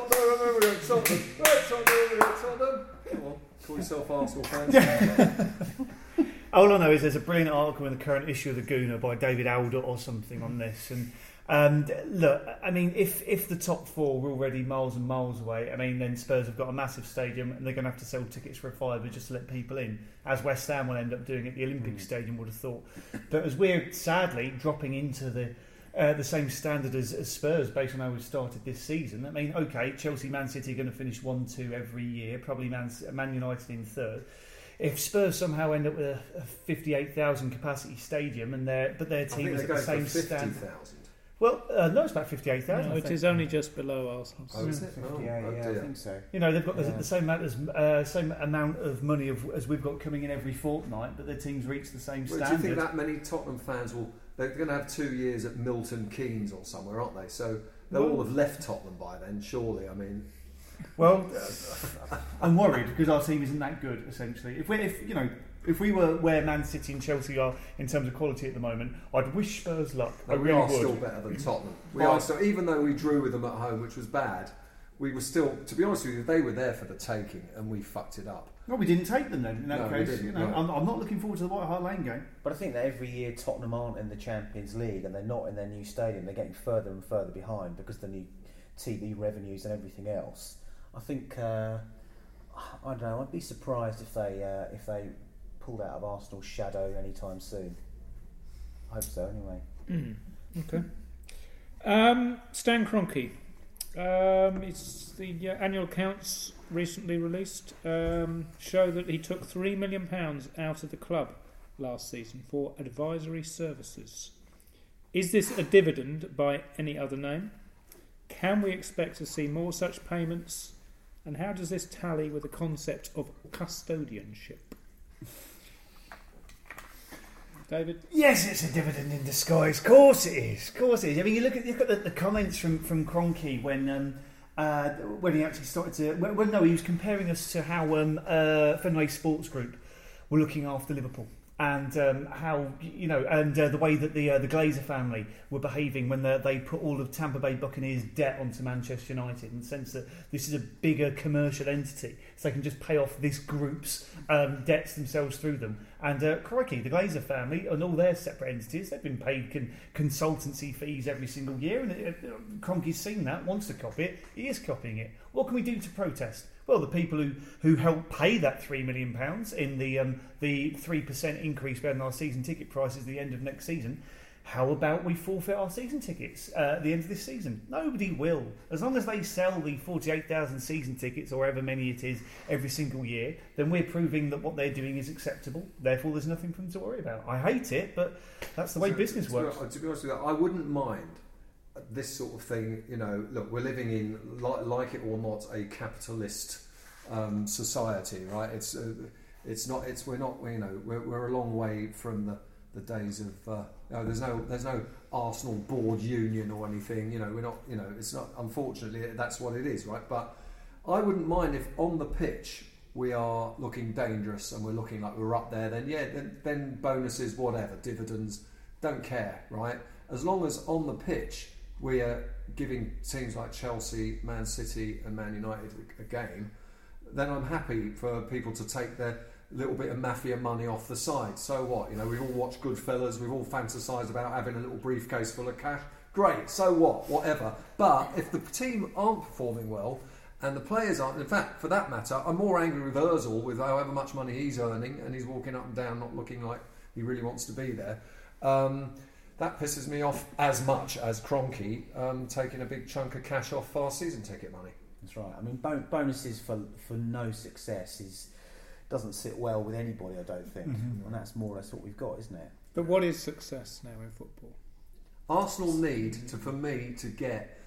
Come on, call yourself Arsenal fans. All I know is there's a brilliant article in the current issue of the Gooner by David Alder or something on this. And look, I mean, if the top four were already miles and miles away, I mean, then Spurs have got a massive stadium and they're going to have to sell tickets for a fiver just to let people in, as West Ham will end up doing at the Olympic Stadium, would have thought. But as we're sadly dropping into the same standard as Spurs based on how we've started this season, I mean, okay, Chelsea, Man City are going to finish 1-2 every year, probably Man United in third. If Spurs somehow end up with a 58,000 capacity stadium and their team is at the same standard. 50,000. Well, no, it's about 58,000. No, it is only just below Arsenal's. Oh, is it? 58, Oh, I dear. think so. You know, they've got the same amount of money as we've got coming in every fortnight, but their teams reach the same Well, do you standard. think that many Tottenham fans they're going to have 2 years at Milton Keynes or somewhere, aren't they? So they'll all have left Tottenham by then, surely. I mean, Well, I'm worried because our team isn't that good. Essentially, if we were where Man City and Chelsea are in terms of quality at the moment, I'd wish Spurs luck. I we really are would. still better than Tottenham. We Well- are still, even though we drew with them at home, which was bad. We were still, to be honest with you, they were there for the taking, and we fucked it up. No, we didn't take them then. In that No, we case, didn't, you know, no. I'm not looking forward to the White Hart Lane game. But I think that every year Tottenham aren't in the Champions League and they're not in their new stadium. They're getting further and further behind because of the new TV revenues and everything else. I think I don't know. I'd be surprised if they pulled out of Arsenal's shadow anytime soon. I hope so, anyway. Okay. Stan Kroenke. It's the annual accounts recently released show that he took £3 million out of the club last season for advisory services. Is this a dividend by any other name? Can we expect to see more such payments? And how does this tally with the concept of custodianship? David? Yes, it's a dividend in disguise. Of course it is. Of course it is. I mean, you look at the comments from Kroenke when he actually started to. Well, no, he was comparing us to how Fenway Sports Group were looking after Liverpool. And how the way that the Glazer family were behaving when they put all of Tampa Bay Buccaneers' debt onto Manchester United, in the sense that this is a bigger commercial entity, so they can just pay off this group's debts themselves through them. And crikey, the Glazer family and all their separate entities, they've been paid consultancy fees every single year, and Kroenke's seen that, wants to copy it, he is copying it. What can we do to protest? Well, the people who helped pay that £3 million in the 3% increase we had in our season ticket prices at the end of next season, how about we forfeit our season tickets at the end of this season? Nobody will. As long as they sell the 48,000 season tickets, or however many it is, every single year, then we're proving that what they're doing is acceptable. Therefore, there's nothing for them to worry about. I hate it, but that's the way business works. To be honest with you, I wouldn't mind this sort of thing. You know, look, we're living in, like it or not, a capitalist society, right? We're a long way from the days of there's no Arsenal board union or anything. We're not. It's not. Unfortunately, that's what it is, right? But I wouldn't mind if on the pitch we are looking dangerous and we're looking like we're up there. Then bonuses, whatever, dividends, don't care, right? As long as on the pitch we are giving teams like Chelsea, Man City, and Man United a game, then I'm happy for people to take their little bit of mafia money off the side. So what? We've all watched Goodfellas, we've all fantasised about having a little briefcase full of cash. Great, so what? Whatever. But if the team aren't performing well and the players aren't, in fact, for that matter, I'm more angry with Ozil, with however much money he's earning, and he's walking up and down not looking like he really wants to be there. That pisses me off as much as Kroenke taking a big chunk of cash off our season ticket money. That's right. I mean, bonuses for no success doesn't sit well with anybody, I don't think. And that's more or less what we've got, isn't it? But what is success now in football? Arsenal need for me to get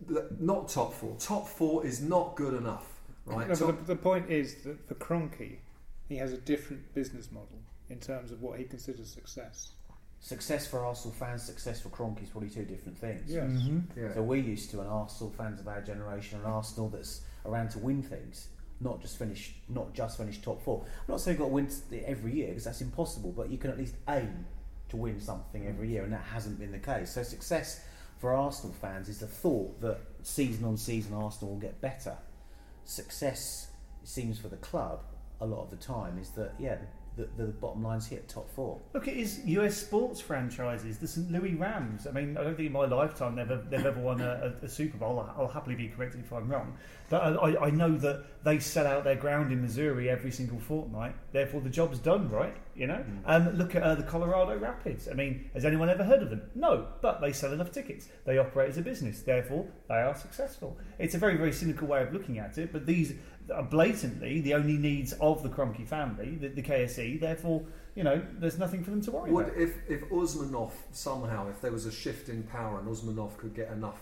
not top four. Top four is not good enough, right? No, but the point is that for Kroenke, he has a different business model in terms of what he considers success. Success for Arsenal fans, success for Kroenke is probably two different things. Yes. Yeah. So we're used to an Arsenal fans of our generation, an Arsenal that's around to win things, not just finish top four. I'm not saying you've got to win every year because that's impossible, but you can at least aim to win something every year, and that hasn't been the case. So success for Arsenal fans is the thought that season on season Arsenal will get better. Success, it seems, for the club a lot of the time is that the bottom line's hit top four. Look at his US sports franchises, the St. Louis Rams. I mean, I don't think in my lifetime they've ever won a Super Bowl. I'll happily be corrected if I'm wrong. But I know that they sell out their ground in Missouri every single fortnight. Therefore, the job's done, right? You know. Look at the Colorado Rapids. I mean, has anyone ever heard of them? No, but they sell enough tickets. They operate as a business. Therefore, they are successful. It's a very, very cynical way of looking at it. But these are blatantly the only needs of the Kroenke family, the KSE. Therefore, you know, there's nothing for them to worry about. If Usmanov somehow, if there was a shift in power and Usmanov could get enough,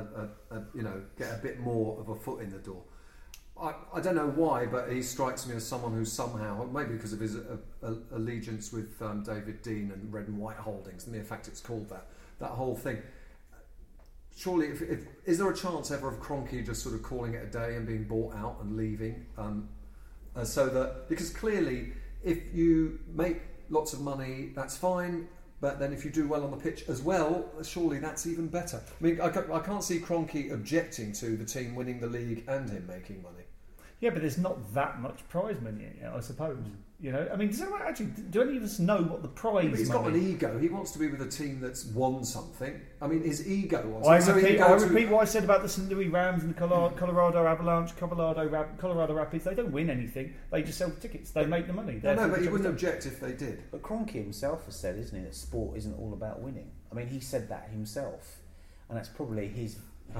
get a bit more of a foot in the door. I don't know why, but he strikes me as someone who somehow, maybe because of his allegiance with David Dean and Red and White Holdings, the mere fact it's called that whole thing. Surely, is there a chance ever of Kroenke just sort of calling it a day and being bought out and leaving? So that, because clearly, if you make lots of money, that's fine. But then if you do well on the pitch as well, surely that's even better. I mean, I can't see Kroenke objecting to the team winning the league and him making money. Yeah, but there's not that much prize money, I suppose. You know, I mean, do any of us know what the prize? But he's money? got an ego. He wants to be with a team that's won something. I mean, his ego wants. I repeat what I said about the St. Louis Rams and the Colorado Avalanche, Colorado Rapids. They don't win anything. They just sell the tickets. They make the money. No, but he wouldn't object if they did. But Kroenke himself has said, isn't he, that sport isn't all about winning. I mean, he said that himself, and that's probably his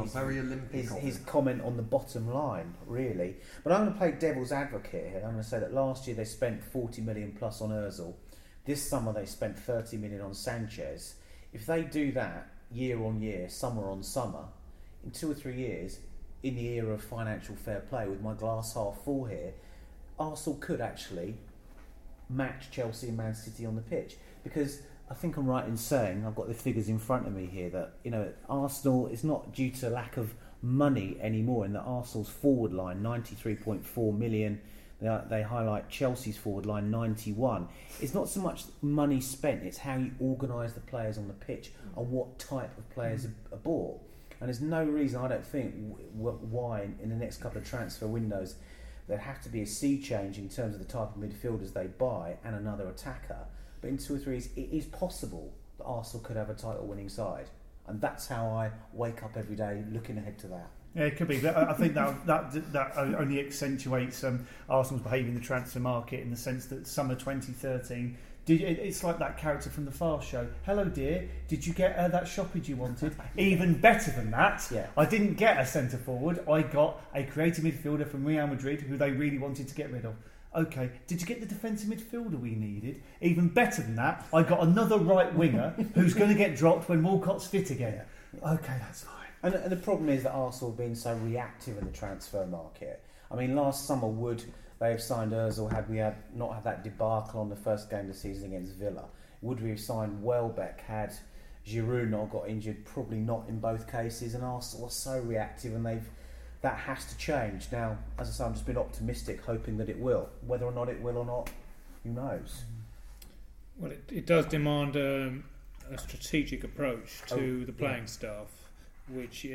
comment on the bottom line, really. But I'm going to play devil's advocate here. I'm going to say that last year they spent 40 million plus on Ozil. This summer they spent 30 million on Sanchez. If they do that year on year, summer on summer, in 2 or 3 years, in the era of financial fair play, with my glass half full here, Arsenal could actually match Chelsea and Man City on the pitch. Because I think I'm right in saying, I've got the figures in front of me here, that, you know, Arsenal is not due to lack of money anymore. In that Arsenal's forward line, 93.4 million. They highlight Chelsea's forward line, 91. It's not so much money spent, it's how you organise the players on the pitch and what type of players are bought. And there's no reason, I don't think, why in the next couple of transfer windows there'd have to be a sea change in terms of the type of midfielders they buy and another attacker. But in 2 or 3 years, it is possible that Arsenal could have a title-winning side. And that's how I wake up every day looking ahead to that. Yeah, it could be. I think that only accentuates Arsenal's behaviour in the transfer market, in the sense that summer 2013, it's like that character from the Fast Show. Hello, dear. Did you get that shoppage you wanted? Even better than that, yeah. I didn't get a centre forward. I got a creative midfielder from Real Madrid who they really wanted to get rid of. Okay, did you get the defensive midfielder we needed? Even better than that, I got another right winger who's going to get dropped when Walcott's fit again. Yeah. Okay, that's fine. And the problem is that Arsenal have been so reactive in the transfer market. I mean, last summer, would they have signed Ozil had we not had that debacle on the first game of the season against Villa? Would we have signed Welbeck had Giroud not got injured? Probably not in both cases. And Arsenal are so reactive, and that has to change. Now, as I say, I'm just being optimistic, hoping that it will. Whether or not it will or not, who knows? Well, it does demand a strategic approach to the playing staff, which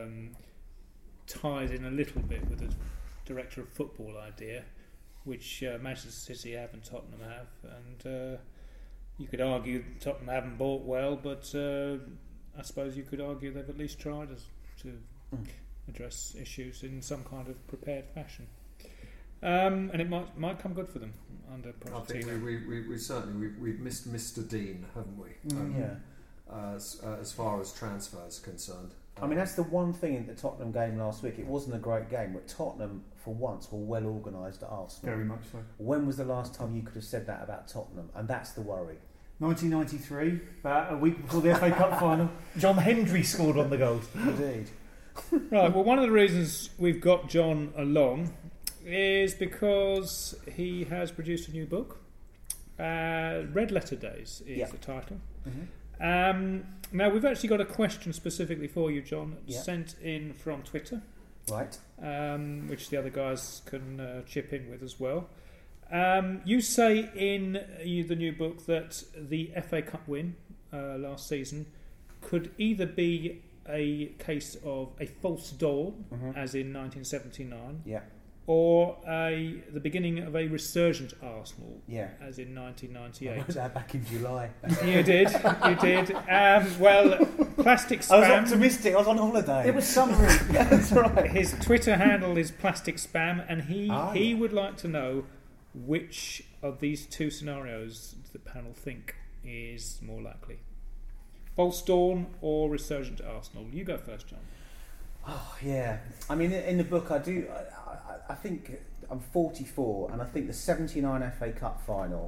ties in a little bit with the director of football idea, which Manchester City have and Tottenham have. And you could argue Tottenham haven't bought well, but I suppose you could argue they've at least tried to address issues in some kind of prepared fashion, and it might come good for them under Pochettino. I think we certainly we've missed Mr. Dean, haven't we? As far as transfers are concerned. I mean, that's the one thing in the Tottenham game last week. It wasn't a great game, but Tottenham, for once, were well organised at Arsenal. Very much so. When was the last time you could have said that about Tottenham? And that's the worry. 1993, about a week before the FA Cup final, John Hendry scored on the goals. Indeed. Right, well, one of the reasons we've got John along is because he has produced a new book. Red Letter Days is the title. Now, we've actually got a question specifically for you, John, sent in from Twitter. Right. Which the other guys can chip in with as well. You say in the new book that the FA Cup win last season could either be a case of a false dawn, as in 1979, or the beginning of a resurgent Arsenal, as in 1998. I wrote that back in July. You did. Well, Plastic Spam. I was optimistic. I was on holiday. It was summer. That's right. His Twitter handle is Plastic Spam, and he would like to know which of these two scenarios the panel think is more likely. False dawn or resurgent Arsenal? You go first, John. Oh, yeah. I mean, in the book, I think I'm 44, and I think the '79 FA Cup final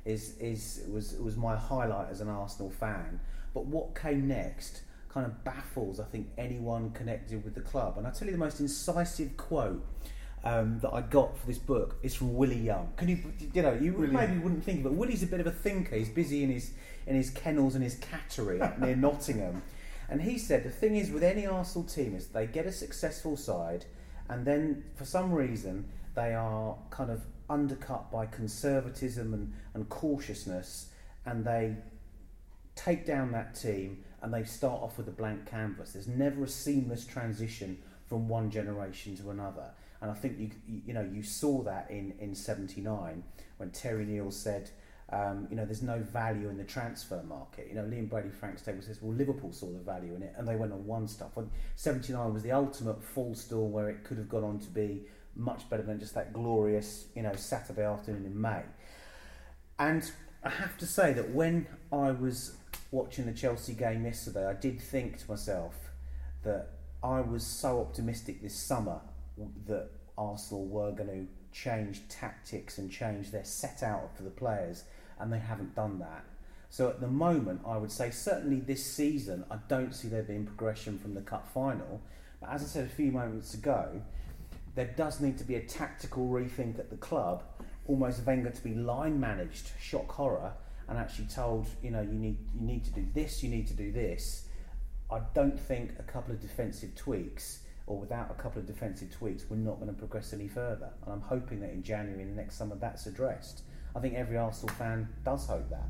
was my highlight as an Arsenal fan. But what came next kind of baffles, I think, anyone connected with the club. And I tell you, the most incisive quote that I got for this book is from Willie Young. You maybe wouldn't think of it. Willie's a bit of a thinker. He's busy in his kennels and his cattery up near Nottingham. And he said the thing is with any Arsenal team is they get a successful side, and then for some reason they are kind of undercut by conservatism and cautiousness, and they take down that team and they start off with a blank canvas. There's never a seamless transition from one generation to another. And I think you saw that in '79 when Terry Neal said, there's no value in the transfer market. Liam Brady, Frank Stable says, well, Liverpool saw the value in it, and they went and won stuff. When '79 was the ultimate false dawn, where it could have gone on to be much better than just that glorious, Saturday afternoon in May. And I have to say that when I was watching the Chelsea game yesterday, I did think to myself that I was so optimistic this summer that Arsenal were going to change tactics and change their set out for the players, and they haven't done that. So at the moment, I would say certainly this season, I don't see there being progression from the cup final. But as I said a few moments ago, there does need to be a tactical rethink at the club, almost Wenger to be line managed, shock horror, and actually told, you need to do this, you need to do this. I don't think a couple of defensive tweaks, or without a couple of defensive tweaks, we're not going to progress any further. And I'm hoping that in January and next summer that's addressed. I think every Arsenal fan does hope that.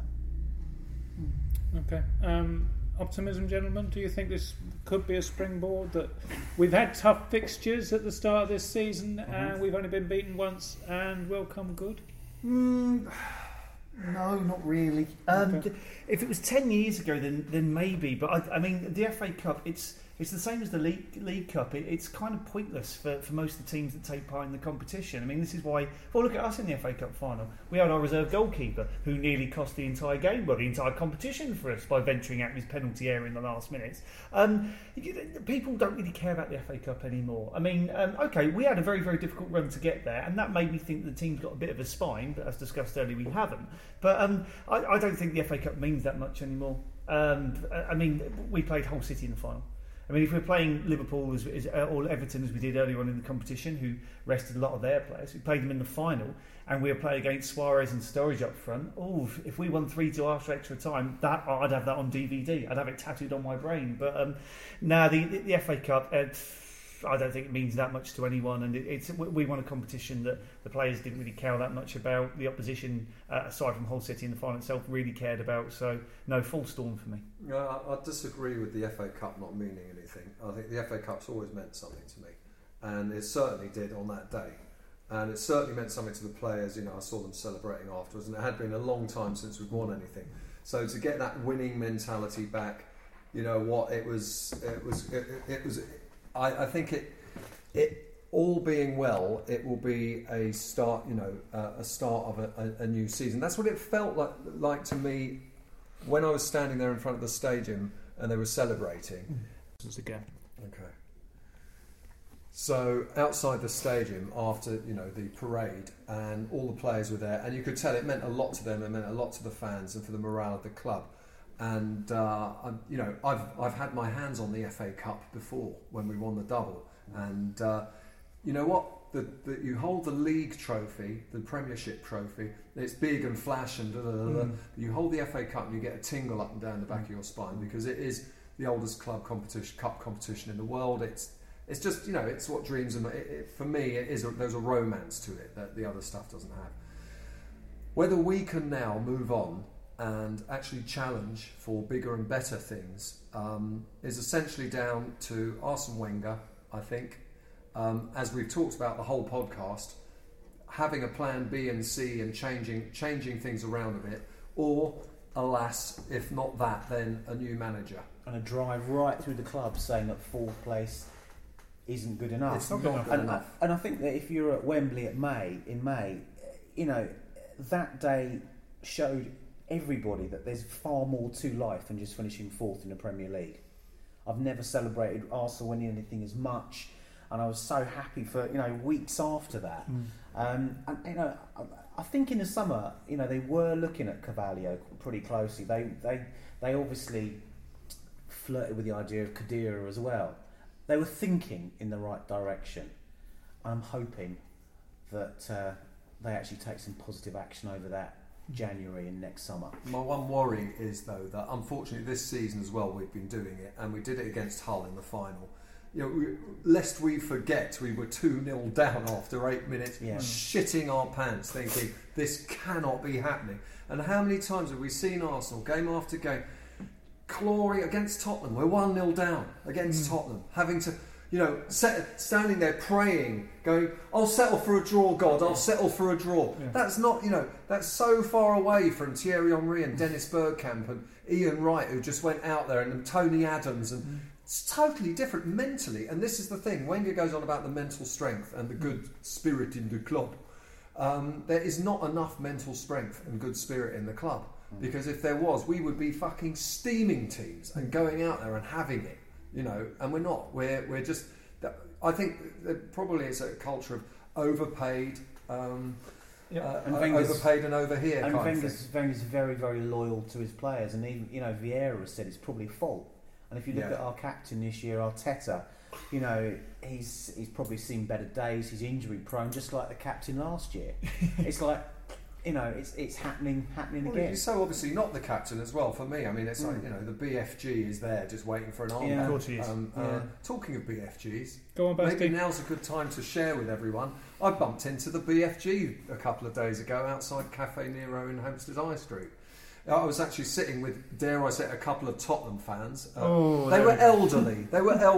Okay. Optimism, gentlemen. Do you think this could be a springboard? That we've had tough fixtures at the start of this season, and we've only been beaten once, and will come good? No, not really. Okay. If it was 10 years ago, then maybe. But I mean, the FA Cup, it's the same as the League Cup. It's kind of pointless for most of the teams that take part in the competition. I mean, this is why. Well, look at us in the FA Cup final. We had our reserve goalkeeper who nearly cost the entire game, well, the entire competition for us by venturing out of his penalty area in the last minutes. People don't really care about the FA Cup anymore. I mean, okay, we had a very, very difficult run to get there, and that made me think the team's got a bit of a spine. But as discussed earlier, we haven't. But I don't think the FA Cup means that much anymore. I mean, we played Hull City in the final. I mean, if we're playing Liverpool or Everton as we did earlier on in the competition, who rested a lot of their players, we played them in the final, and we were playing against Suarez and Sturridge up front. Oh, if we won 3-2 after extra time, I'd have that on DVD. I'd have it tattooed on my brain. But now the FA Cup, I don't think it means that much to anyone, and we won a competition that the players didn't really care that much about. The opposition, aside from Hull City in the final itself, really cared about. So no, full storm for me. No, I disagree with the FA Cup not meaning anything. I think the FA Cup's always meant something to me, and it certainly did on that day. And it certainly meant something to the players. I saw them celebrating afterwards, and it had been a long time since we'd won anything. So to get that winning mentality back, it was. I think it all being well, it will be a start. A start of a new season. That's what it felt like to me when I was standing there in front of the stadium and they were celebrating. Again. Okay. So outside the stadium, after the parade, and all the players were there, and you could tell it meant a lot to them. It meant a lot to the fans and for the morale of the club. And I've had my hands on the FA Cup before when we won the double, and you know what? You hold the league trophy, the Premiership trophy. It's big and flash and You hold the FA Cup and you get a tingle up and down the back of your spine because it is the oldest cup competition in the world. It's just it's what dreams are. For me, there's a romance to it that the other stuff doesn't have. Whether we can now move on and actually challenge for bigger and better things is essentially down to Arsene Wenger, I think. As we've talked about the whole podcast, having a plan B and C and changing things around a bit, or alas, if not that, then a new manager. And a drive right through the club saying that fourth place isn't good enough. It's not good enough. And I think that if you're at Wembley in May, that day showed everybody that there's far more to life than just finishing fourth in the Premier League. I've never celebrated Arsenal winning anything as much, and I was so happy for weeks after that. And I think in the summer, they were looking at Carvalho pretty closely. They obviously flirted with the idea of Khedira as well. They were thinking in the right direction. I'm hoping that they actually take some positive action over that January and next summer. My one worry is, though, that unfortunately this season as well we've been doing it, and we did it against Hull in the final. Lest we forget, we were 2-0 down after 8 minutes, shitting our pants, thinking this cannot be happening. And how many times have we seen Arsenal, game after game, clawing against Tottenham? We're 1-0 down against Tottenham, having to, standing there praying, going, "I'll settle for a draw, God. I'll settle for a draw." Yeah. That's not, that's so far away from Thierry Henry and Dennis Bergkamp and Ian Wright, who just went out there, and Tony Adams, and it's totally different mentally. And this is the thing. Wenger goes on about the mental strength and the good spirit in the club. There is not enough mental strength and good spirit in the club, because if there was, we would be fucking steaming teams and going out there and having it. And we're not. We're just. I think that probably it's a culture of overpaid, overpaid and over here. And Wenger's very, very loyal to his players, and even Vieira has said it's probably fault. And if you look at our captain this year, Arteta, he's probably seen better days. He's injury prone, just like the captain last year. It's like. It's happening again. He's so obviously not the captain as well. For me, I mean, it's like the BFG is there just waiting for an armband. Yeah, of course he is. Talking of BFGs, go on, maybe now's a good time to share with everyone. I bumped into the BFG a couple of days ago outside Cafe Nero in Hampstead High Street. I was actually sitting with, dare I say, a couple of Tottenham fans. They were elderly.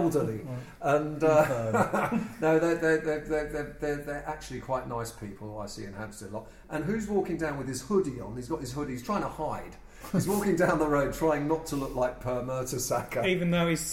And no, they're actually quite nice people. I see in Hampstead a lot. And who's walking down with his hoodie on? He's got his hoodie. He's trying to hide. He's walking down the road trying not to look like Per Mertesacker. Even though he's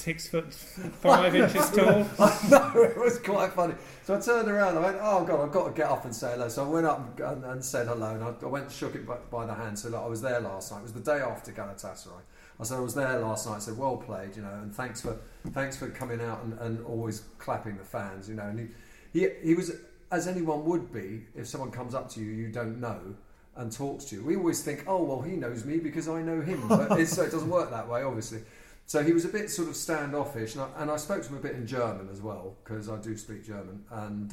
6'5" tall. I know, it was quite funny. So I turned around and I went, "Oh God, I've got to get up and say hello." So I went up and said hello, and I went and shook it by the hand. So I was there last night. It was the day after Galatasaray. I said I was there last night. I said, "Well played, and thanks for coming out and always clapping the fans, And he was, as anyone would be, if someone comes up to you don't know and talks to you. We always think, "Oh well, he knows me because I know him," but so it doesn't work that way, obviously. So he was a bit sort of standoffish, and I spoke to him a bit in German as well, because I do speak German, and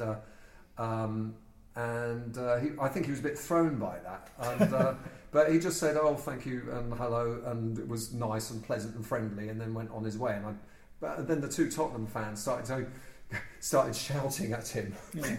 I think he was a bit thrown by that, but he just said, "Oh, thank you and hello," and it was nice and pleasant and friendly, and then went on his way. But then the two Tottenham fans started shouting at him.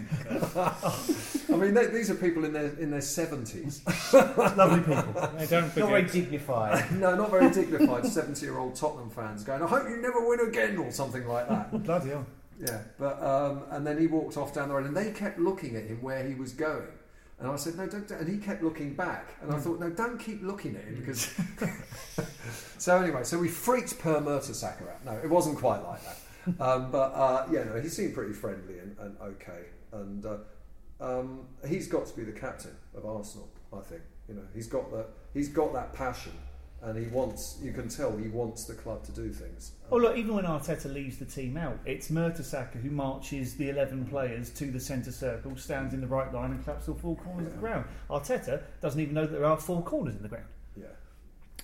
I mean, these are people in their 70s. Lovely people. They don't forget. Not very dignified. No, not very dignified. 70-year-old Tottenham fans going, "I hope you never win again," or something like that. Bloody hell. Yeah, but and then he walked off down the road, and they kept looking at him where he was going. And I said, "No, don't," and he kept looking back. And I thought, "No, don't keep looking at him," because... So anyway, we freaked Per Mertesacker out. No, it wasn't quite like that. He seemed pretty friendly and okay. And he's got to be the captain of Arsenal, I think. He's got that passion, and you can tell he wants the club to do things. Oh look, even when Arteta leaves the team out, it's Mertesacker who marches the 11 players to the centre circle, stands in the right line and claps all four corners of the ground. Arteta doesn't even know that there are four corners in the ground. Yeah.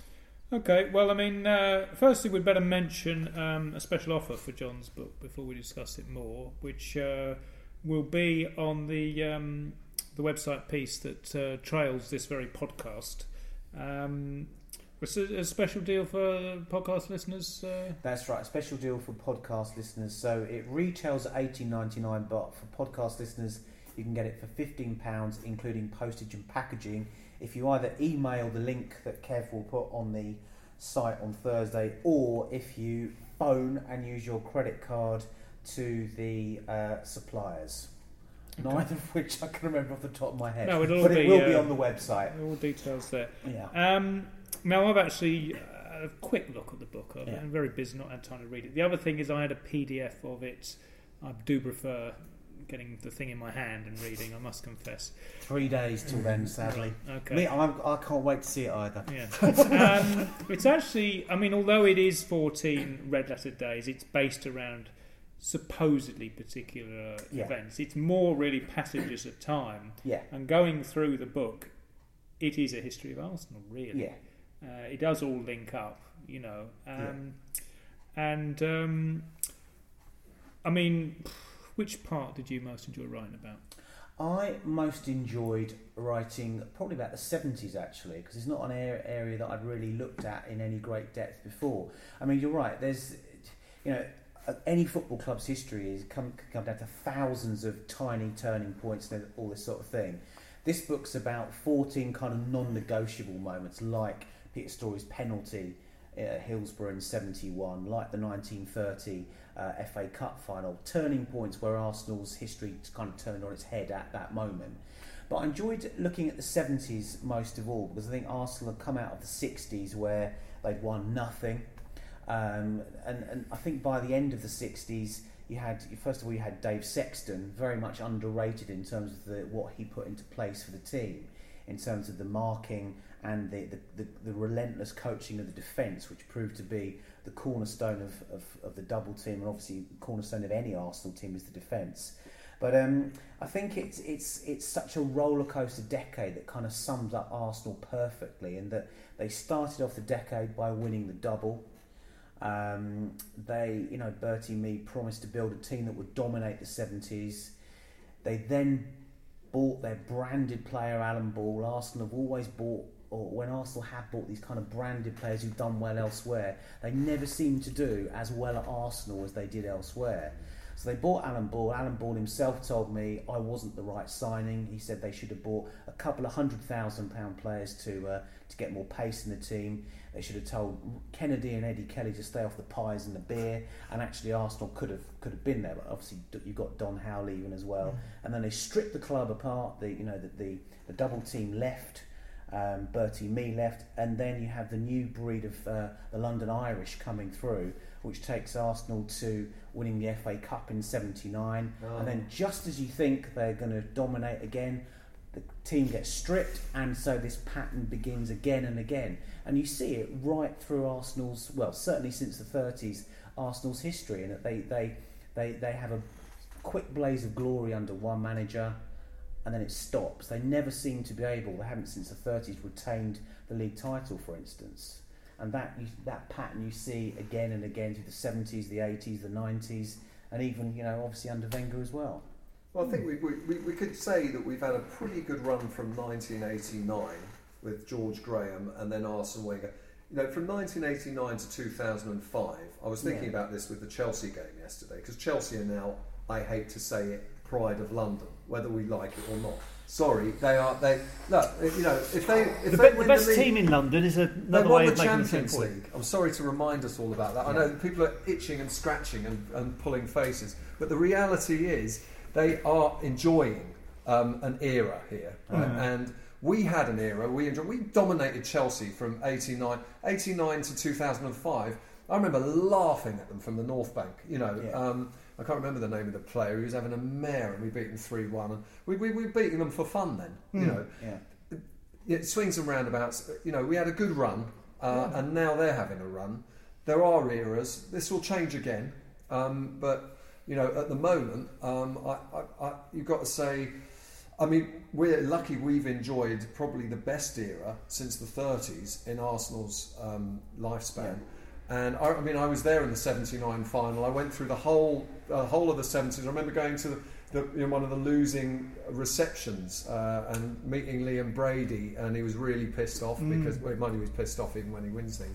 Okay, well, I mean, firstly, we'd better mention a special offer for John's book before we discuss it more, which will be on the website piece that trails this very podcast. It's a special deal for podcast listeners. That's right, a special deal for podcast listeners. So it retails at $18.99, but for podcast listeners, you can get it for £15, including postage and packaging. If you either email the link that Kev will put on the site on Thursday, or if you phone and use your credit card to the suppliers. Okay. Neither of which I can remember off the top of my head. No, it will be on the website. All details there. Yeah. Now, I've actually had a quick look at the book. I'm very busy, not had time to read it. The other thing is I had a PDF of it. I do prefer getting the thing in my hand and reading, I must confess. 3 days till then, sadly. Okay. Me, I can't wait to see it either. Yeah. It's actually, I mean, although it is 14 red-lettered days, it's based around supposedly particular events. It's more really passages of time. Yeah. And going through the book, it is a history of Arsenal, really. Yeah. It does all link up, you know. And, I mean, which part did you most enjoy writing about? I most enjoyed writing probably about the 70s, actually, because it's not an area that I'd really looked at in any great depth before. I mean, you're right, there's, you know, any football club's history can come down to thousands of tiny turning points and all this sort of thing. This book's about 14 kind of non-negotiable moments, like Peter Storey's penalty at Hillsborough in 71, like the 1930 FA Cup final, turning points where Arsenal's history kind of turned on its head at that moment. But I enjoyed looking at the 70s most of all, because I think Arsenal had come out of the 60s where they'd won nothing. And I think by the end of the 60s, you had Dave Sexton, very much underrated in terms of what he put into place for the team, in terms of the marking and the relentless coaching of the defence, which proved to be the cornerstone of the double team, and obviously the cornerstone of any Arsenal team is the defence. But I think it's such a roller coaster decade that kind of sums up Arsenal perfectly, in that they started off the decade by winning the double. Bertie Mee promised to build a team that would dominate the 70s. They then bought their branded player Alan Ball. Arsenal have always bought, or when Arsenal have bought these kind of branded players who've done well elsewhere, they never seem to do as well at Arsenal as they did elsewhere. So they bought Alan Ball. Alan Ball himself told me I wasn't the right signing. He said they should have bought a couple of £100,000 players to get more pace in the team. They should have told Kennedy and Eddie Kelly to stay off the pies and the beer, and actually Arsenal could have been there. But obviously you've got Don Howe leaving as well, and then they stripped the club apart. The double team left. Bertie Mee left, and then you have the new breed of the London Irish coming through, which takes Arsenal to winning the FA Cup in '79, and then just as you think they're going to dominate again, the team gets stripped, and so this pattern begins again and again, and you see it right through Arsenal's, well, certainly since the 30s, Arsenal's history, and that they have a quick blaze of glory under one manager, and then it stops. They never seem to be able, they haven't since the 30s, retained the league title, for instance. And that pattern you see again and again through the 70s, the 80s, the 90s, and even, obviously under Wenger as well. Well, I think we could say that we've had a pretty good run from 1989 with George Graham and then Arsene Wenger. From 1989 to 2005, I was thinking about this with the Chelsea game yesterday, because Chelsea are now, I hate to say it, pride of London, whether we like it or not. Sorry, they look. If they the best team in London is another way of making the Champions League. I'm sorry to remind us all about that. I know people are itching and scratching and pulling faces, but the reality is they are enjoying an era here, right? And we had an era. We dominated Chelsea from 89 to 2005. I remember laughing at them from the North Bank. I can't remember the name of the player. He was having a mare, and we beat them 3-1. And we were beating them for fun then. It swings and roundabouts. We had a good run, and now they're having a run. There are eras. This will change again, but at the moment, you've got to say, I mean, we're lucky we've enjoyed probably the best era since the 30s in Arsenal's lifespan. And I was there in the '79 final. I went through the whole of the '70s. I remember going to one of the losing receptions and meeting Liam Brady, and he was really pissed off because he was pissed off even when he wins things.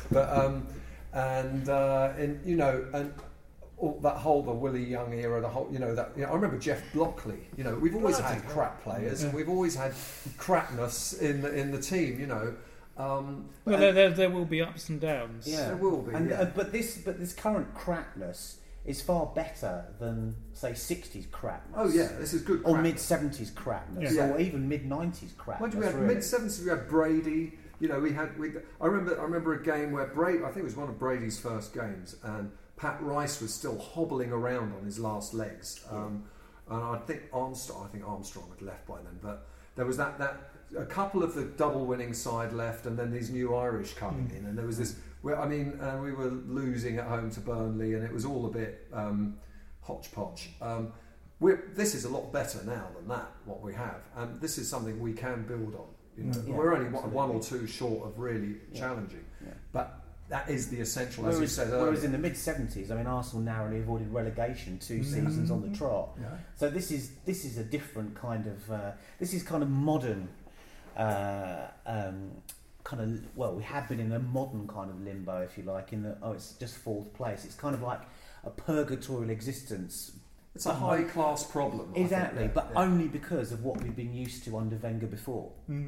The Willie Young era, I remember Jeff Blockley. We've always had crap players, and we've always had crapness in the team. There will be ups and downs. Yeah, there will be. But this current crapness is far better than, say, 60s crapness. Oh yeah, this is good. Or mid 70s crapness, or even mid 90s crapness. We had mid 70s. We had Brady. I remember a game where Brady. I think it was one of Brady's first games, and Pat Rice was still hobbling around on his last legs. And I think Armstrong had left by then, but there was that a couple of the double winning side left, and then these new Irish coming in, and there was this. We were losing at home to Burnley, and it was all a bit hodgepodge. This is a lot better now than that, what we have, and this is something we can build on. We're only one or two short of really challenging, but that is the essential, as you said earlier. Whereas in the mid 70s, Arsenal narrowly avoided relegation 2 seasons on the trot. Yeah. So this is a different kind of this is kind of modern. We have been in a modern kind of limbo, if you like, in that it's just fourth place. It's kind of like a purgatorial existence. It's a high class problem. Exactly, but only because of what we've been used to under Wenger before.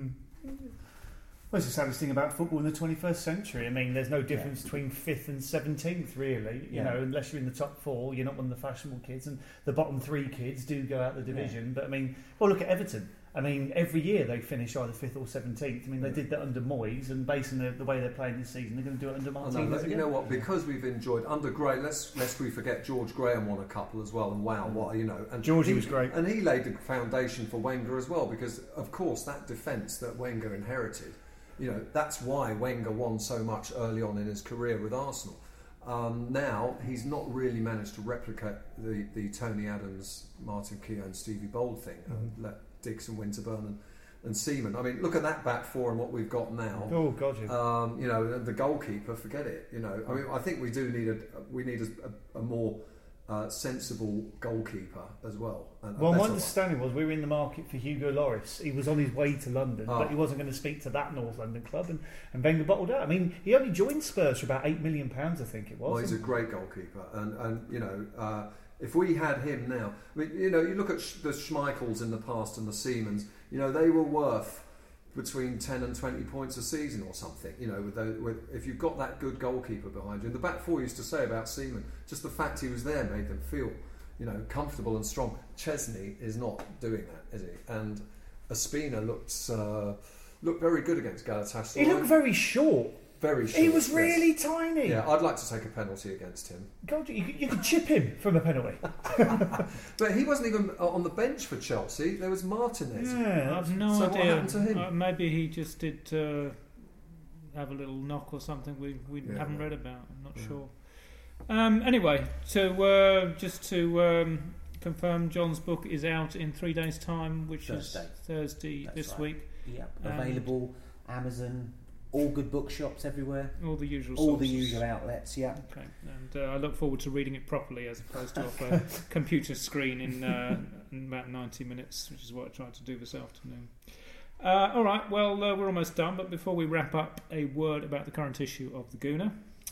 Well, it's the saddest thing about football in the 21st century. I mean, there's no difference between 5th and 17th, really. You know, unless you're in the top 4, you're not one of the fashionable kids, and the bottom 3 kids do go out the division. But look at Everton. Every year they finish either 5th or 17th. They did that under Moyes, and based on the way they're playing this season, they're going to do it under Martinez again. You know what? Because we've enjoyed under Gray, lest we forget George Graham won a couple as well, and and Georgie was great, and he laid the foundation for Wenger as well, because of course that defence that Wenger inherited. That's why Wenger won so much early on in his career with Arsenal. Now he's not really managed to replicate the Tony Adams, Martin Keown, Stevie Bold thing, and let Dixon, Winterburn and Seaman. Look at that back four and what we've got now. Oh God, yeah. The goalkeeper, forget it. I think we do need a more sensible goalkeeper as well. My understanding was we were in the market for Hugo Lloris. He was on his way to London, but he wasn't going to speak to that North London club, and Wenger bottled out. He only joined Spurs for about £8 million, I think it was. Well, he's a great goalkeeper, and if we had him now, you look at the Schmeichels in the past and the Seamans. They were worth between 10 and 20 points a season or something. If you've got that good goalkeeper behind you, and the back four used to say about Seaman, just the fact he was there made them feel, comfortable and strong. Chesney is not doing that, is he? And Ospina looked very good against Galatasaray. He looked very short. Very short. He was really tiny. Yeah, I'd like to take a penalty against him. God, you could chip him from a penalty. But he wasn't even on the bench for Chelsea. There was Martinez. Yeah, I've no idea. What happened to him? Maybe he just did have a little knock or something we haven't read about. I'm not sure. Anyway, just to confirm, John's book is out in 3 days' time, which is Thursday this week. Yeah, available Amazon. All good bookshops everywhere. All the usual sources. All the usual outlets, yeah. Okay, and I look forward to reading it properly as opposed to off a computer screen in about 90 minutes, which is what I tried to do this afternoon. All right, well, we're almost done, but before we wrap up, a word about the current issue of the Gooner.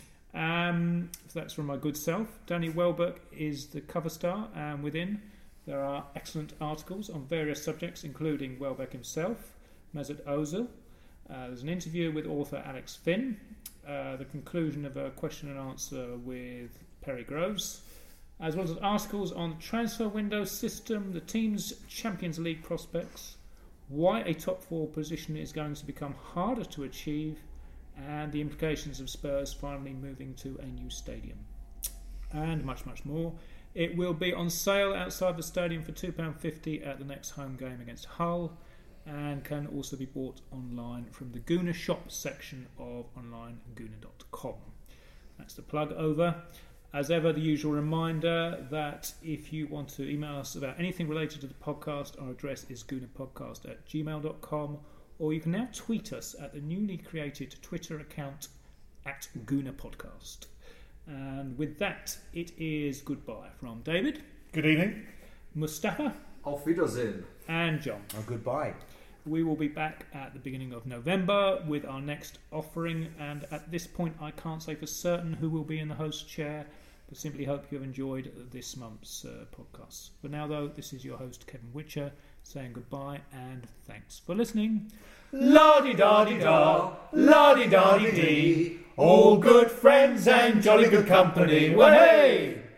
So that's from my good self. Danny Welbeck is the cover star, and within there are excellent articles on various subjects, including Welbeck himself, Mesut Ozil. There's an interview with author Alex Finn, the conclusion of a question and answer with Perry Groves, as well as articles on the transfer window system, the team's Champions League prospects, why a top 4 position is going to become harder to achieve, and the implications of Spurs finally moving to a new stadium, and much, much more. It will be on sale outside the stadium for £2.50 at the next home game against Hull, and can also be bought online from the Gooner shop section of onlinegooner.com. That's the plug over. As ever, the usual reminder that if you want to email us about anything related to the podcast, our address is goonapodcast@gmail.com, or you can now tweet us at the newly created Twitter account @goonapodcast. And with that, it is goodbye from David. Good evening. Mustafa. Auf Wiedersehen. And John. Oh, goodbye. We will be back at the beginning of November with our next offering, and at this point I can't say for certain who will be in the host chair, but simply hope you have enjoyed this month's podcast. For now though, this is your host Kevin Witcher saying goodbye and thanks for listening. La-di-da-di-da, la-di-da-di-dee, all good friends and jolly good company, way!